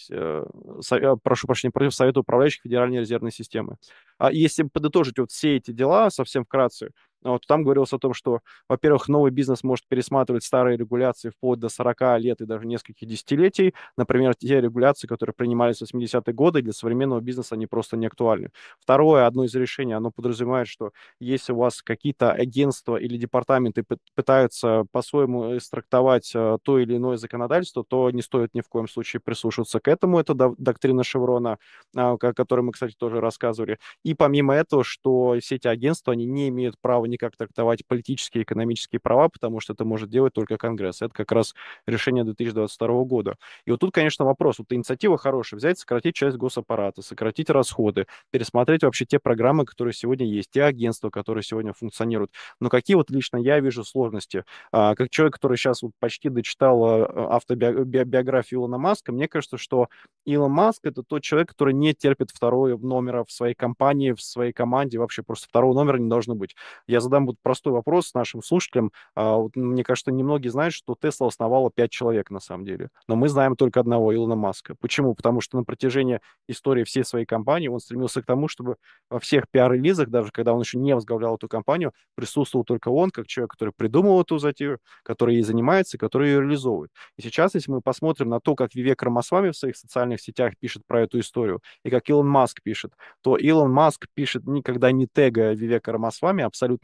прошу прощения, против Совета управляющих Федеральной резервной системы. А если подытожить вот все эти дела совсем вкратце, вот там говорилось о том, что, во-первых, новый бизнес может пересматривать старые регуляции вплоть до 40 лет и даже нескольких десятилетий. Например, те регуляции, которые принимались в 80-е годы, для современного бизнеса они просто не актуальны. Второе, одно из решений, оно подразумевает, что если у вас какие-то агентства или департаменты пытаются по-своему трактовать то или иное законодательство, то не стоит ни в коем случае прислушиваться к этому. Это доктрина Шеврона, о которой мы, кстати, тоже рассказывали. И помимо этого, что все эти агентства, они не имеют права никак трактовать политические и экономические права, потому что это может делать только Конгресс. Это как раз решение 2022 года. И вот тут, конечно, вопрос. Вот инициатива хорошая. Взять, сократить часть госаппарата, сократить расходы, пересмотреть вообще те программы, которые сегодня есть, те агентства, которые сегодня функционируют. Но какие вот лично я вижу сложности? Как человек, который сейчас вот почти дочитал автобиографию Илона Маска, мне кажется, что Илон Маск — это тот человек, который не терпит второго номера в своей компании, в своей команде. Вообще просто второго номера не должно быть. Я задам вот простой вопрос нашим слушателям. Вот, мне кажется, немногие знают, что Тесла основала 5 человек на самом деле. Но мы знаем только одного, Илона Маска. Почему? Потому что на протяжении истории всей своей компании он стремился к тому, чтобы во всех пиар-релизах, даже когда он еще не возглавлял эту компанию, присутствовал только он, как человек, который придумал эту затею, который ей занимается, который ее реализовывает. И сейчас, если мы посмотрим на то, как Вивек Рамасвами в своих социальных сетях пишет про эту историю, и как Илон Маск пишет, то Илон Маск пишет никогда не тегая Вивека Рамасвами абсолютно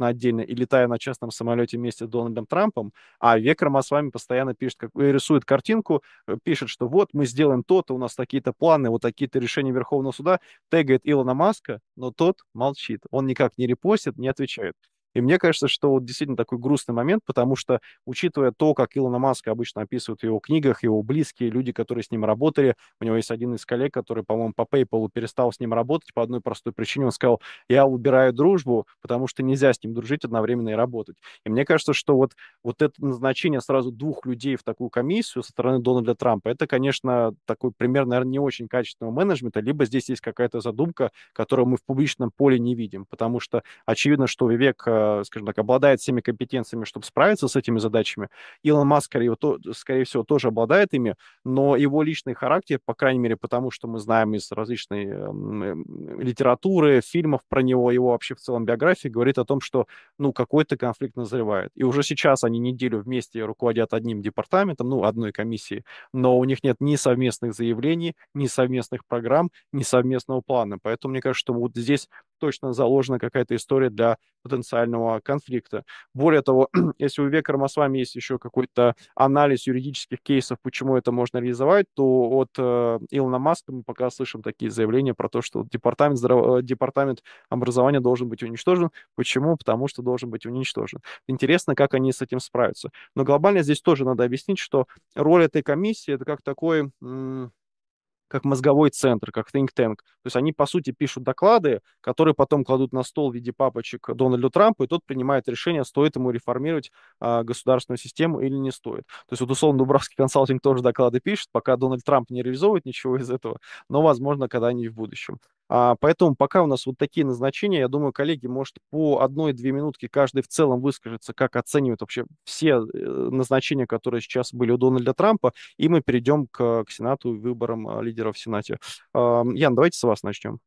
совершенно отдельно и летая на частном самолете вместе с Дональдом Трампом, а Век Рамасвами постоянно пишет, рисует картинку, пишет, что вот мы сделаем то-то, у нас такие-то планы, вот такие-то решения Верховного суда, тегает Илона Маска, но тот молчит. Он никак не репостит, не отвечает. И мне кажется, что вот действительно такой грустный момент, потому что, учитывая то, как Илона Маска обычно описывают в его книгах, его близкие, люди, которые с ним работали, у него есть один из коллег, который, по-моему, по PayPal перестал с ним работать по одной простой причине. Он сказал, я убираю дружбу, потому что нельзя с ним дружить одновременно и работать. И мне кажется, что вот это назначение сразу двух людей в такую комиссию со стороны Дональда Трампа, это, конечно, такой пример, наверное, не очень качественного менеджмента, либо здесь есть какая-то задумка, которую мы в публичном поле не видим, потому что очевидно, что Вивек, скажем так, обладает всеми компетенциями, чтобы справиться с этими задачами. Илон Маск, скорее всего, тоже обладает ими, но его личный характер, по крайней мере, потому что мы знаем из различной литературы, фильмов про него, его вообще в целом биографии, говорит о том, что, ну, какой-то конфликт назревает. И уже сейчас они неделю вместе руководят одним департаментом, ну, одной комиссией, но у них нет ни совместных заявлений, ни совместных программ, ни совместного плана. Поэтому мне кажется, что вот здесь точно заложена какая-то история для потенциального конфликта. Более того, если у Века Рамасвами есть еще какой-то анализ юридических кейсов, почему это можно реализовать, то от Илона Маска мы пока слышим такие заявления про то, что департамент образования должен быть уничтожен. Почему? Потому что должен быть уничтожен. Интересно, как они с этим справятся. Но глобально здесь тоже надо объяснить, что роль этой комиссии это как такой как мозговой центр, как think tank. То есть они, по сути, пишут доклады, которые потом кладут на стол в виде папочек Дональду Трампу, и тот принимает решение, стоит ему реформировать государственную систему или не стоит. То есть вот условно Дубравский консалтинг тоже доклады пишет, пока Дональд Трамп не реализовывает ничего из этого, но, возможно, когда-нибудь в будущем. Поэтому пока у нас вот такие назначения, я думаю, коллеги, может, по одной-две минутки каждый в целом выскажется, как оценивает вообще все назначения, которые сейчас были у Дональда Трампа, и мы перейдем к Сенату и выборам лидеров в Сенате. Ян, давайте с вас начнем.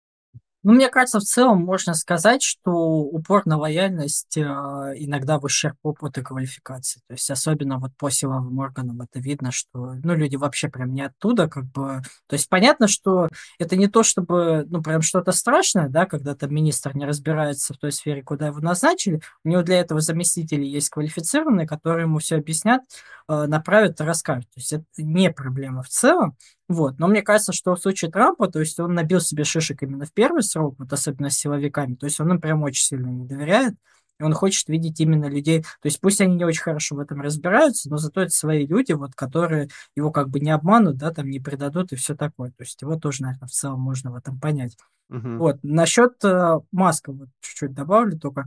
Ну, мне кажется, в целом можно сказать, что упор на лояльность иногда в ущерб опыту и квалификации. То есть особенно вот по силовым органам это видно, что ну, люди вообще прям не оттуда, как бы. То есть понятно, что это не то, чтобы ну прям что-то страшное, да, когда там министр не разбирается в той сфере, куда его назначили. У него для этого заместители есть квалифицированные, которые ему все объяснят, направят и расскажут. То есть это не проблема в целом. Вот. Но мне кажется, что в случае Трампа, то есть он набил себе шишек именно в первый срок, вот особенно с силовиками, то есть он им прям очень сильно не доверяет, и он хочет видеть именно людей, то есть пусть они не очень хорошо в этом разбираются, но зато это свои люди, вот, которые его как бы не обманут, да, там не предадут и все такое, то есть его тоже, наверное, в целом можно в этом понять. Мгм. Вот, насчет Маска, вот чуть-чуть добавлю только,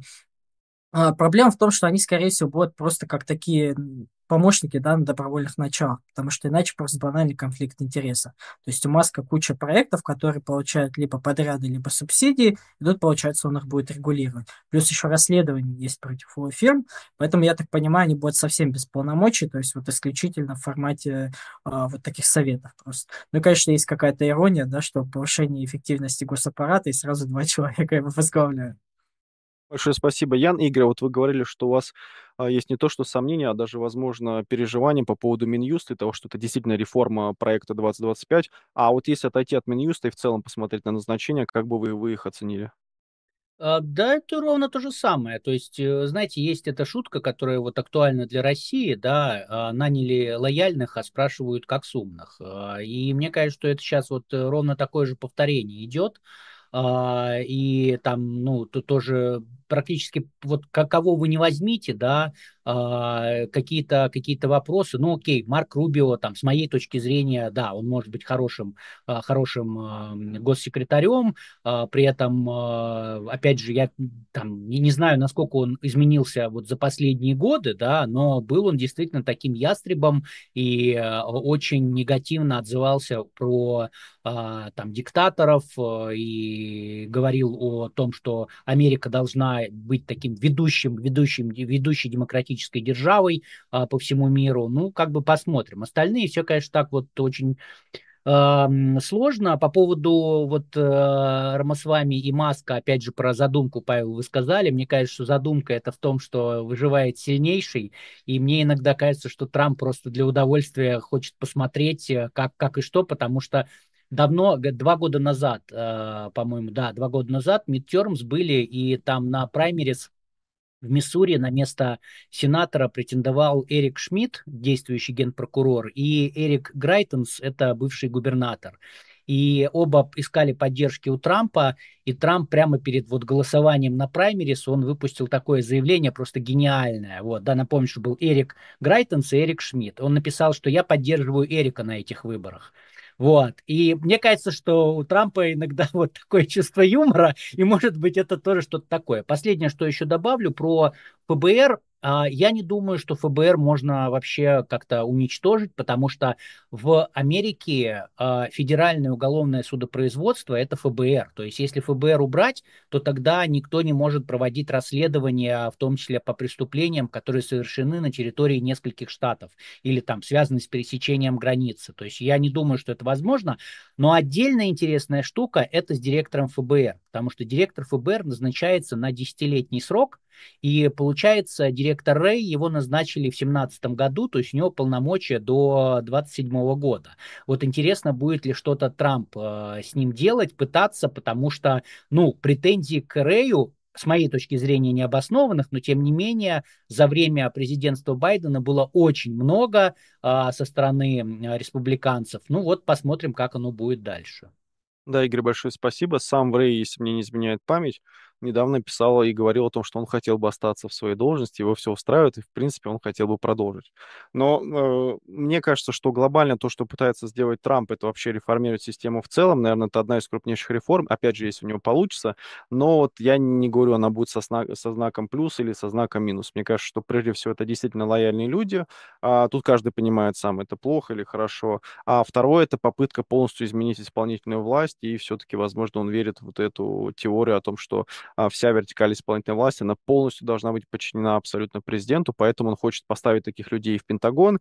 проблема в том, что они, скорее всего, будут просто как такие помощники, да, на добровольных началах, потому что иначе просто банальный конфликт интереса. То есть у Маска куча проектов, которые получают либо подряды, либо субсидии, и тут, получается, он их будет регулировать. Плюс еще расследование есть против его фирм, поэтому, я так понимаю, они будут совсем без полномочий, то есть вот исключительно в формате вот таких советов просто. Ну, и, конечно, есть какая-то ирония, да, что повышение эффективности госаппарата, и сразу два человека его возглавляют. Большое спасибо, Ян. Игорь, вот вы говорили, что у вас есть не то что сомнения, а даже, возможно, переживания по поводу Минюста и того, что это действительно реформа проекта 2025. А вот если отойти от Минюста и в целом посмотреть на назначения, как бы вы их оценили? Да, это ровно то же самое. То есть, знаете, есть эта шутка, которая вот актуальна для России, да, наняли лояльных, а спрашивают как с умных. И мне кажется, что это сейчас вот ровно такое же повторение идет. И там, ну, тут тоже практически вот кого вы не возьмите, да, какие-то вопросы, ну, окей, Марк Рубио, там, с моей точки зрения, да, он может быть хорошим госсекретарем, при этом, опять же, я там не знаю, насколько он изменился вот за последние годы, да, но был он действительно таким ястребом и очень негативно отзывался про там диктаторов и говорил о том, что Америка должна быть таким ведущей демократической державой по всему миру. Ну, как бы посмотрим. Остальные все, конечно, так вот очень сложно. По поводу вот Рамасвами и Маска, опять же, про задумку, Павел, вы сказали. Мне кажется, что задумка это в том, что выживает сильнейший. И мне иногда кажется, что Трамп просто для удовольствия хочет посмотреть, как и что, потому что давно, 2 года назад, по-моему, да, 2 года назад midterms были, и там на праймерис в Миссури на место сенатора претендовал Эрик Шмидт, действующий генпрокурор, и Эрик Грайтенс, это бывший губернатор. И оба искали поддержки у Трампа, и Трамп прямо перед вот голосованием на праймерис, он выпустил такое заявление, просто гениальное. Вот, да, напомню, что был Эрик Грайтенс и Эрик Шмидт. Он написал, что я поддерживаю Эрика на этих выборах. Вот. И мне кажется, что у Трампа иногда вот такое чувство юмора, и может быть это тоже что-то такое. Последнее, что еще добавлю про ФБР. Я не думаю, что ФБР можно вообще как-то уничтожить, потому что в Америке федеральное уголовное судопроизводство – это ФБР. То есть если ФБР убрать, то тогда никто не может проводить расследования, в том числе по преступлениям, которые совершены на территории нескольких штатов или там связаны с пересечением границы. То есть я не думаю, что это возможно. Но отдельная интересная штука – это с директором ФБР, потому что директор ФБР назначается на десятилетний срок, и получается, директор Рэй, его назначили в 2017 году, то есть у него полномочия до 2027 года. Вот интересно, будет ли что-то Трамп с ним делать, пытаться, потому что, ну, претензий к Рэю, с моей точки зрения, необоснованных, но тем не менее за время президентства Байдена было очень много со стороны республиканцев. Ну вот посмотрим, как оно будет дальше. Да, Игорь, большое спасибо. Сам Рэй, если мне не изменяет память, недавно писал и говорил о том, что он хотел бы остаться в своей должности, его все устраивает, и, в принципе, он хотел бы продолжить. Но мне кажется, что глобально то, что пытается сделать Трамп, это вообще реформировать систему в целом. Наверное, это одна из крупнейших реформ. Опять же, если у него получится. Но вот я не говорю, она будет со знаком плюс или со знаком минус. Мне кажется, что прежде всего это действительно лояльные люди. Тут каждый понимает сам, это плохо или хорошо. А второе — это попытка полностью изменить исполнительную власть, и все-таки, возможно, он верит в вот эту теорию о том, что вся вертикаль исполнительной власти, она полностью должна быть подчинена абсолютно президенту, поэтому он хочет поставить таких людей в Пентагон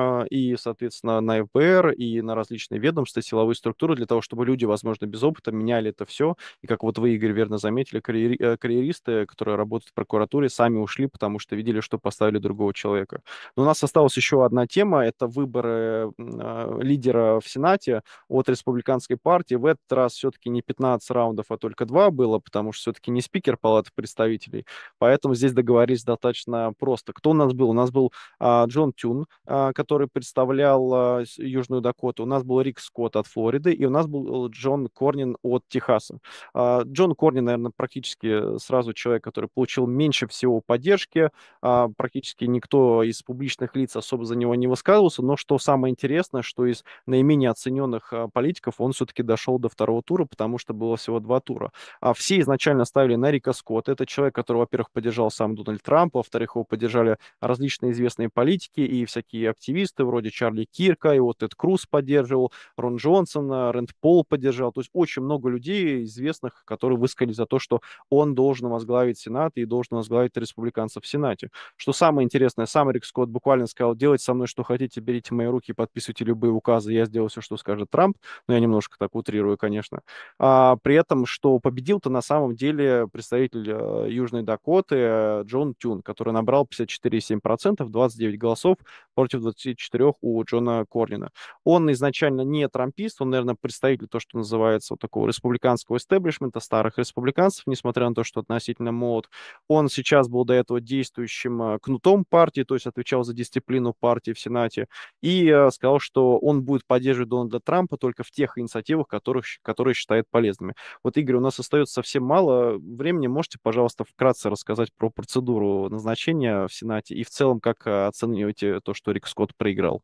и, соответственно, на ФБР и на различные ведомства, силовые структуры, для того, чтобы люди, возможно, без опыта меняли это все. И как вот вы, Игорь, верно заметили, карьеристы, которые работают в прокуратуре, сами ушли, потому что видели, что поставили другого человека. Но у нас осталась еще одна тема, это выборы лидера в Сенате от республиканской партии. В этот раз все-таки не 15 раундов, а только 2 было, потому что все-таки не спикер Палаты представителей. Поэтому здесь договорились достаточно просто. Кто у нас был? У нас был Джон Тюн, который представлял Южную Дакоту. У нас был Рик Скотт от Флориды, и у нас был Джон Корнин от Техаса. Джон Корнин, наверное, практически сразу человек, который получил меньше всего поддержки. Практически никто из публичных лиц особо за него не высказывался, но что самое интересное, что из наименее оцененных политиков он все-таки дошел до второго тура, потому что было всего 2 тура. Все изначально ставили на Рика Скотта. Это человек, которого, во-первых, поддержал сам Дональд Трамп, во-вторых, его поддержали различные известные политики и всякие активисты, вроде Чарли Кирка, его Тед Круз поддерживал, Рон Джонсон, Рэнд Пол поддержал. То есть очень много людей известных, которые высказали за то, что он должен возглавить Сенат и должен возглавить республиканцев в Сенате. Что самое интересное, сам Рик Скотт буквально сказал: делайте со мной что хотите, берите мои руки, подписывайте любые указы, я сделаю все, что скажет Трамп. Но я немножко так утрирую, конечно. При этом, что победил-то на самом деле представитель Южной Дакоты Джон Тюн, который набрал 54,7%, 29 голосов против 24 у Джона Корнина. Он изначально не трампист, он, наверное, представитель то, что называется вот такого республиканского истеблишмента, старых республиканцев, несмотря на то, что относительно молод. Он сейчас был до этого действующим кнутом партии, то есть отвечал за дисциплину партии в Сенате, и сказал, что он будет поддерживать Дональда Трампа только в тех инициативах, которые считает полезными. Вот, Игорь, у нас остается совсем мало времени. Можете, пожалуйста, вкратце рассказать про процедуру назначения в Сенате и в целом, как оцениваете то, что Рик Скотт проиграл?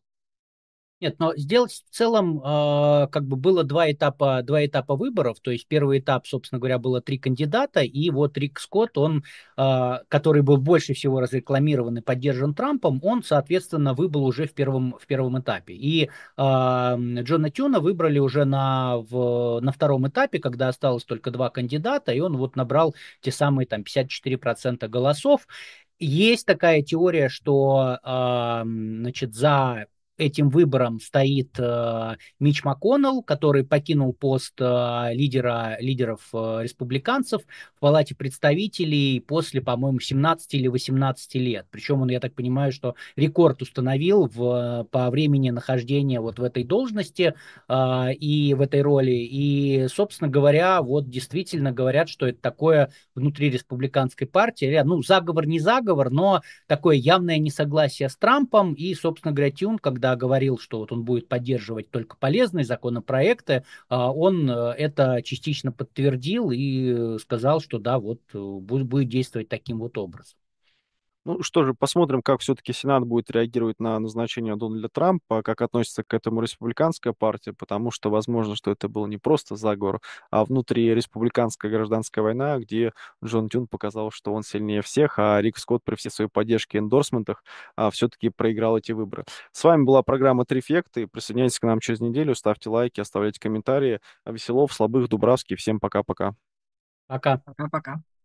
Нет, но сделать в целом, как бы было два этапа выборов. То есть первый этап, собственно говоря, было 3 кандидата, и вот Рик Скотт, он, который был больше всего разрекламирован и поддержан Трампом, он, соответственно, выбыл уже в первом этапе. И Джона Тюна выбрали уже на втором этапе, когда осталось только 2 кандидата, и он вот набрал те самые там 54% голосов. Есть такая теория, что значит, за этим выбором стоит Митч МакКоннелл, который покинул пост лидеров республиканцев в Палате представителей после, по-моему, 17 или 18 лет. Причем он, я так понимаю, что рекорд установил по времени нахождения вот в этой должности и в этой роли. И, собственно говоря, вот действительно говорят, что это такое внутри республиканской партии, ну, заговор не заговор, но такое явное несогласие с Трампом. И, собственно говоря, Тюн, когда говорил, что вот он будет поддерживать только полезные законопроекты, он это частично подтвердил и сказал, что да, вот будет действовать таким вот образом. Ну что же, посмотрим, как все-таки Сенат будет реагировать на назначение Дональда Трампа, как относится к этому республиканская партия, потому что возможно, что это был не просто заговор, а внутри республиканская гражданская война, где Джон Тюн показал, что он сильнее всех, а Рик Скотт при всей своей поддержке и эндорсментах все-таки проиграл эти выборы. С вами была программа «Трифекты». Присоединяйтесь к нам через неделю, ставьте лайки, оставляйте комментарии. Веселов, Слабых, Дубравский. Всем пока-пока. Пока. Пока-пока.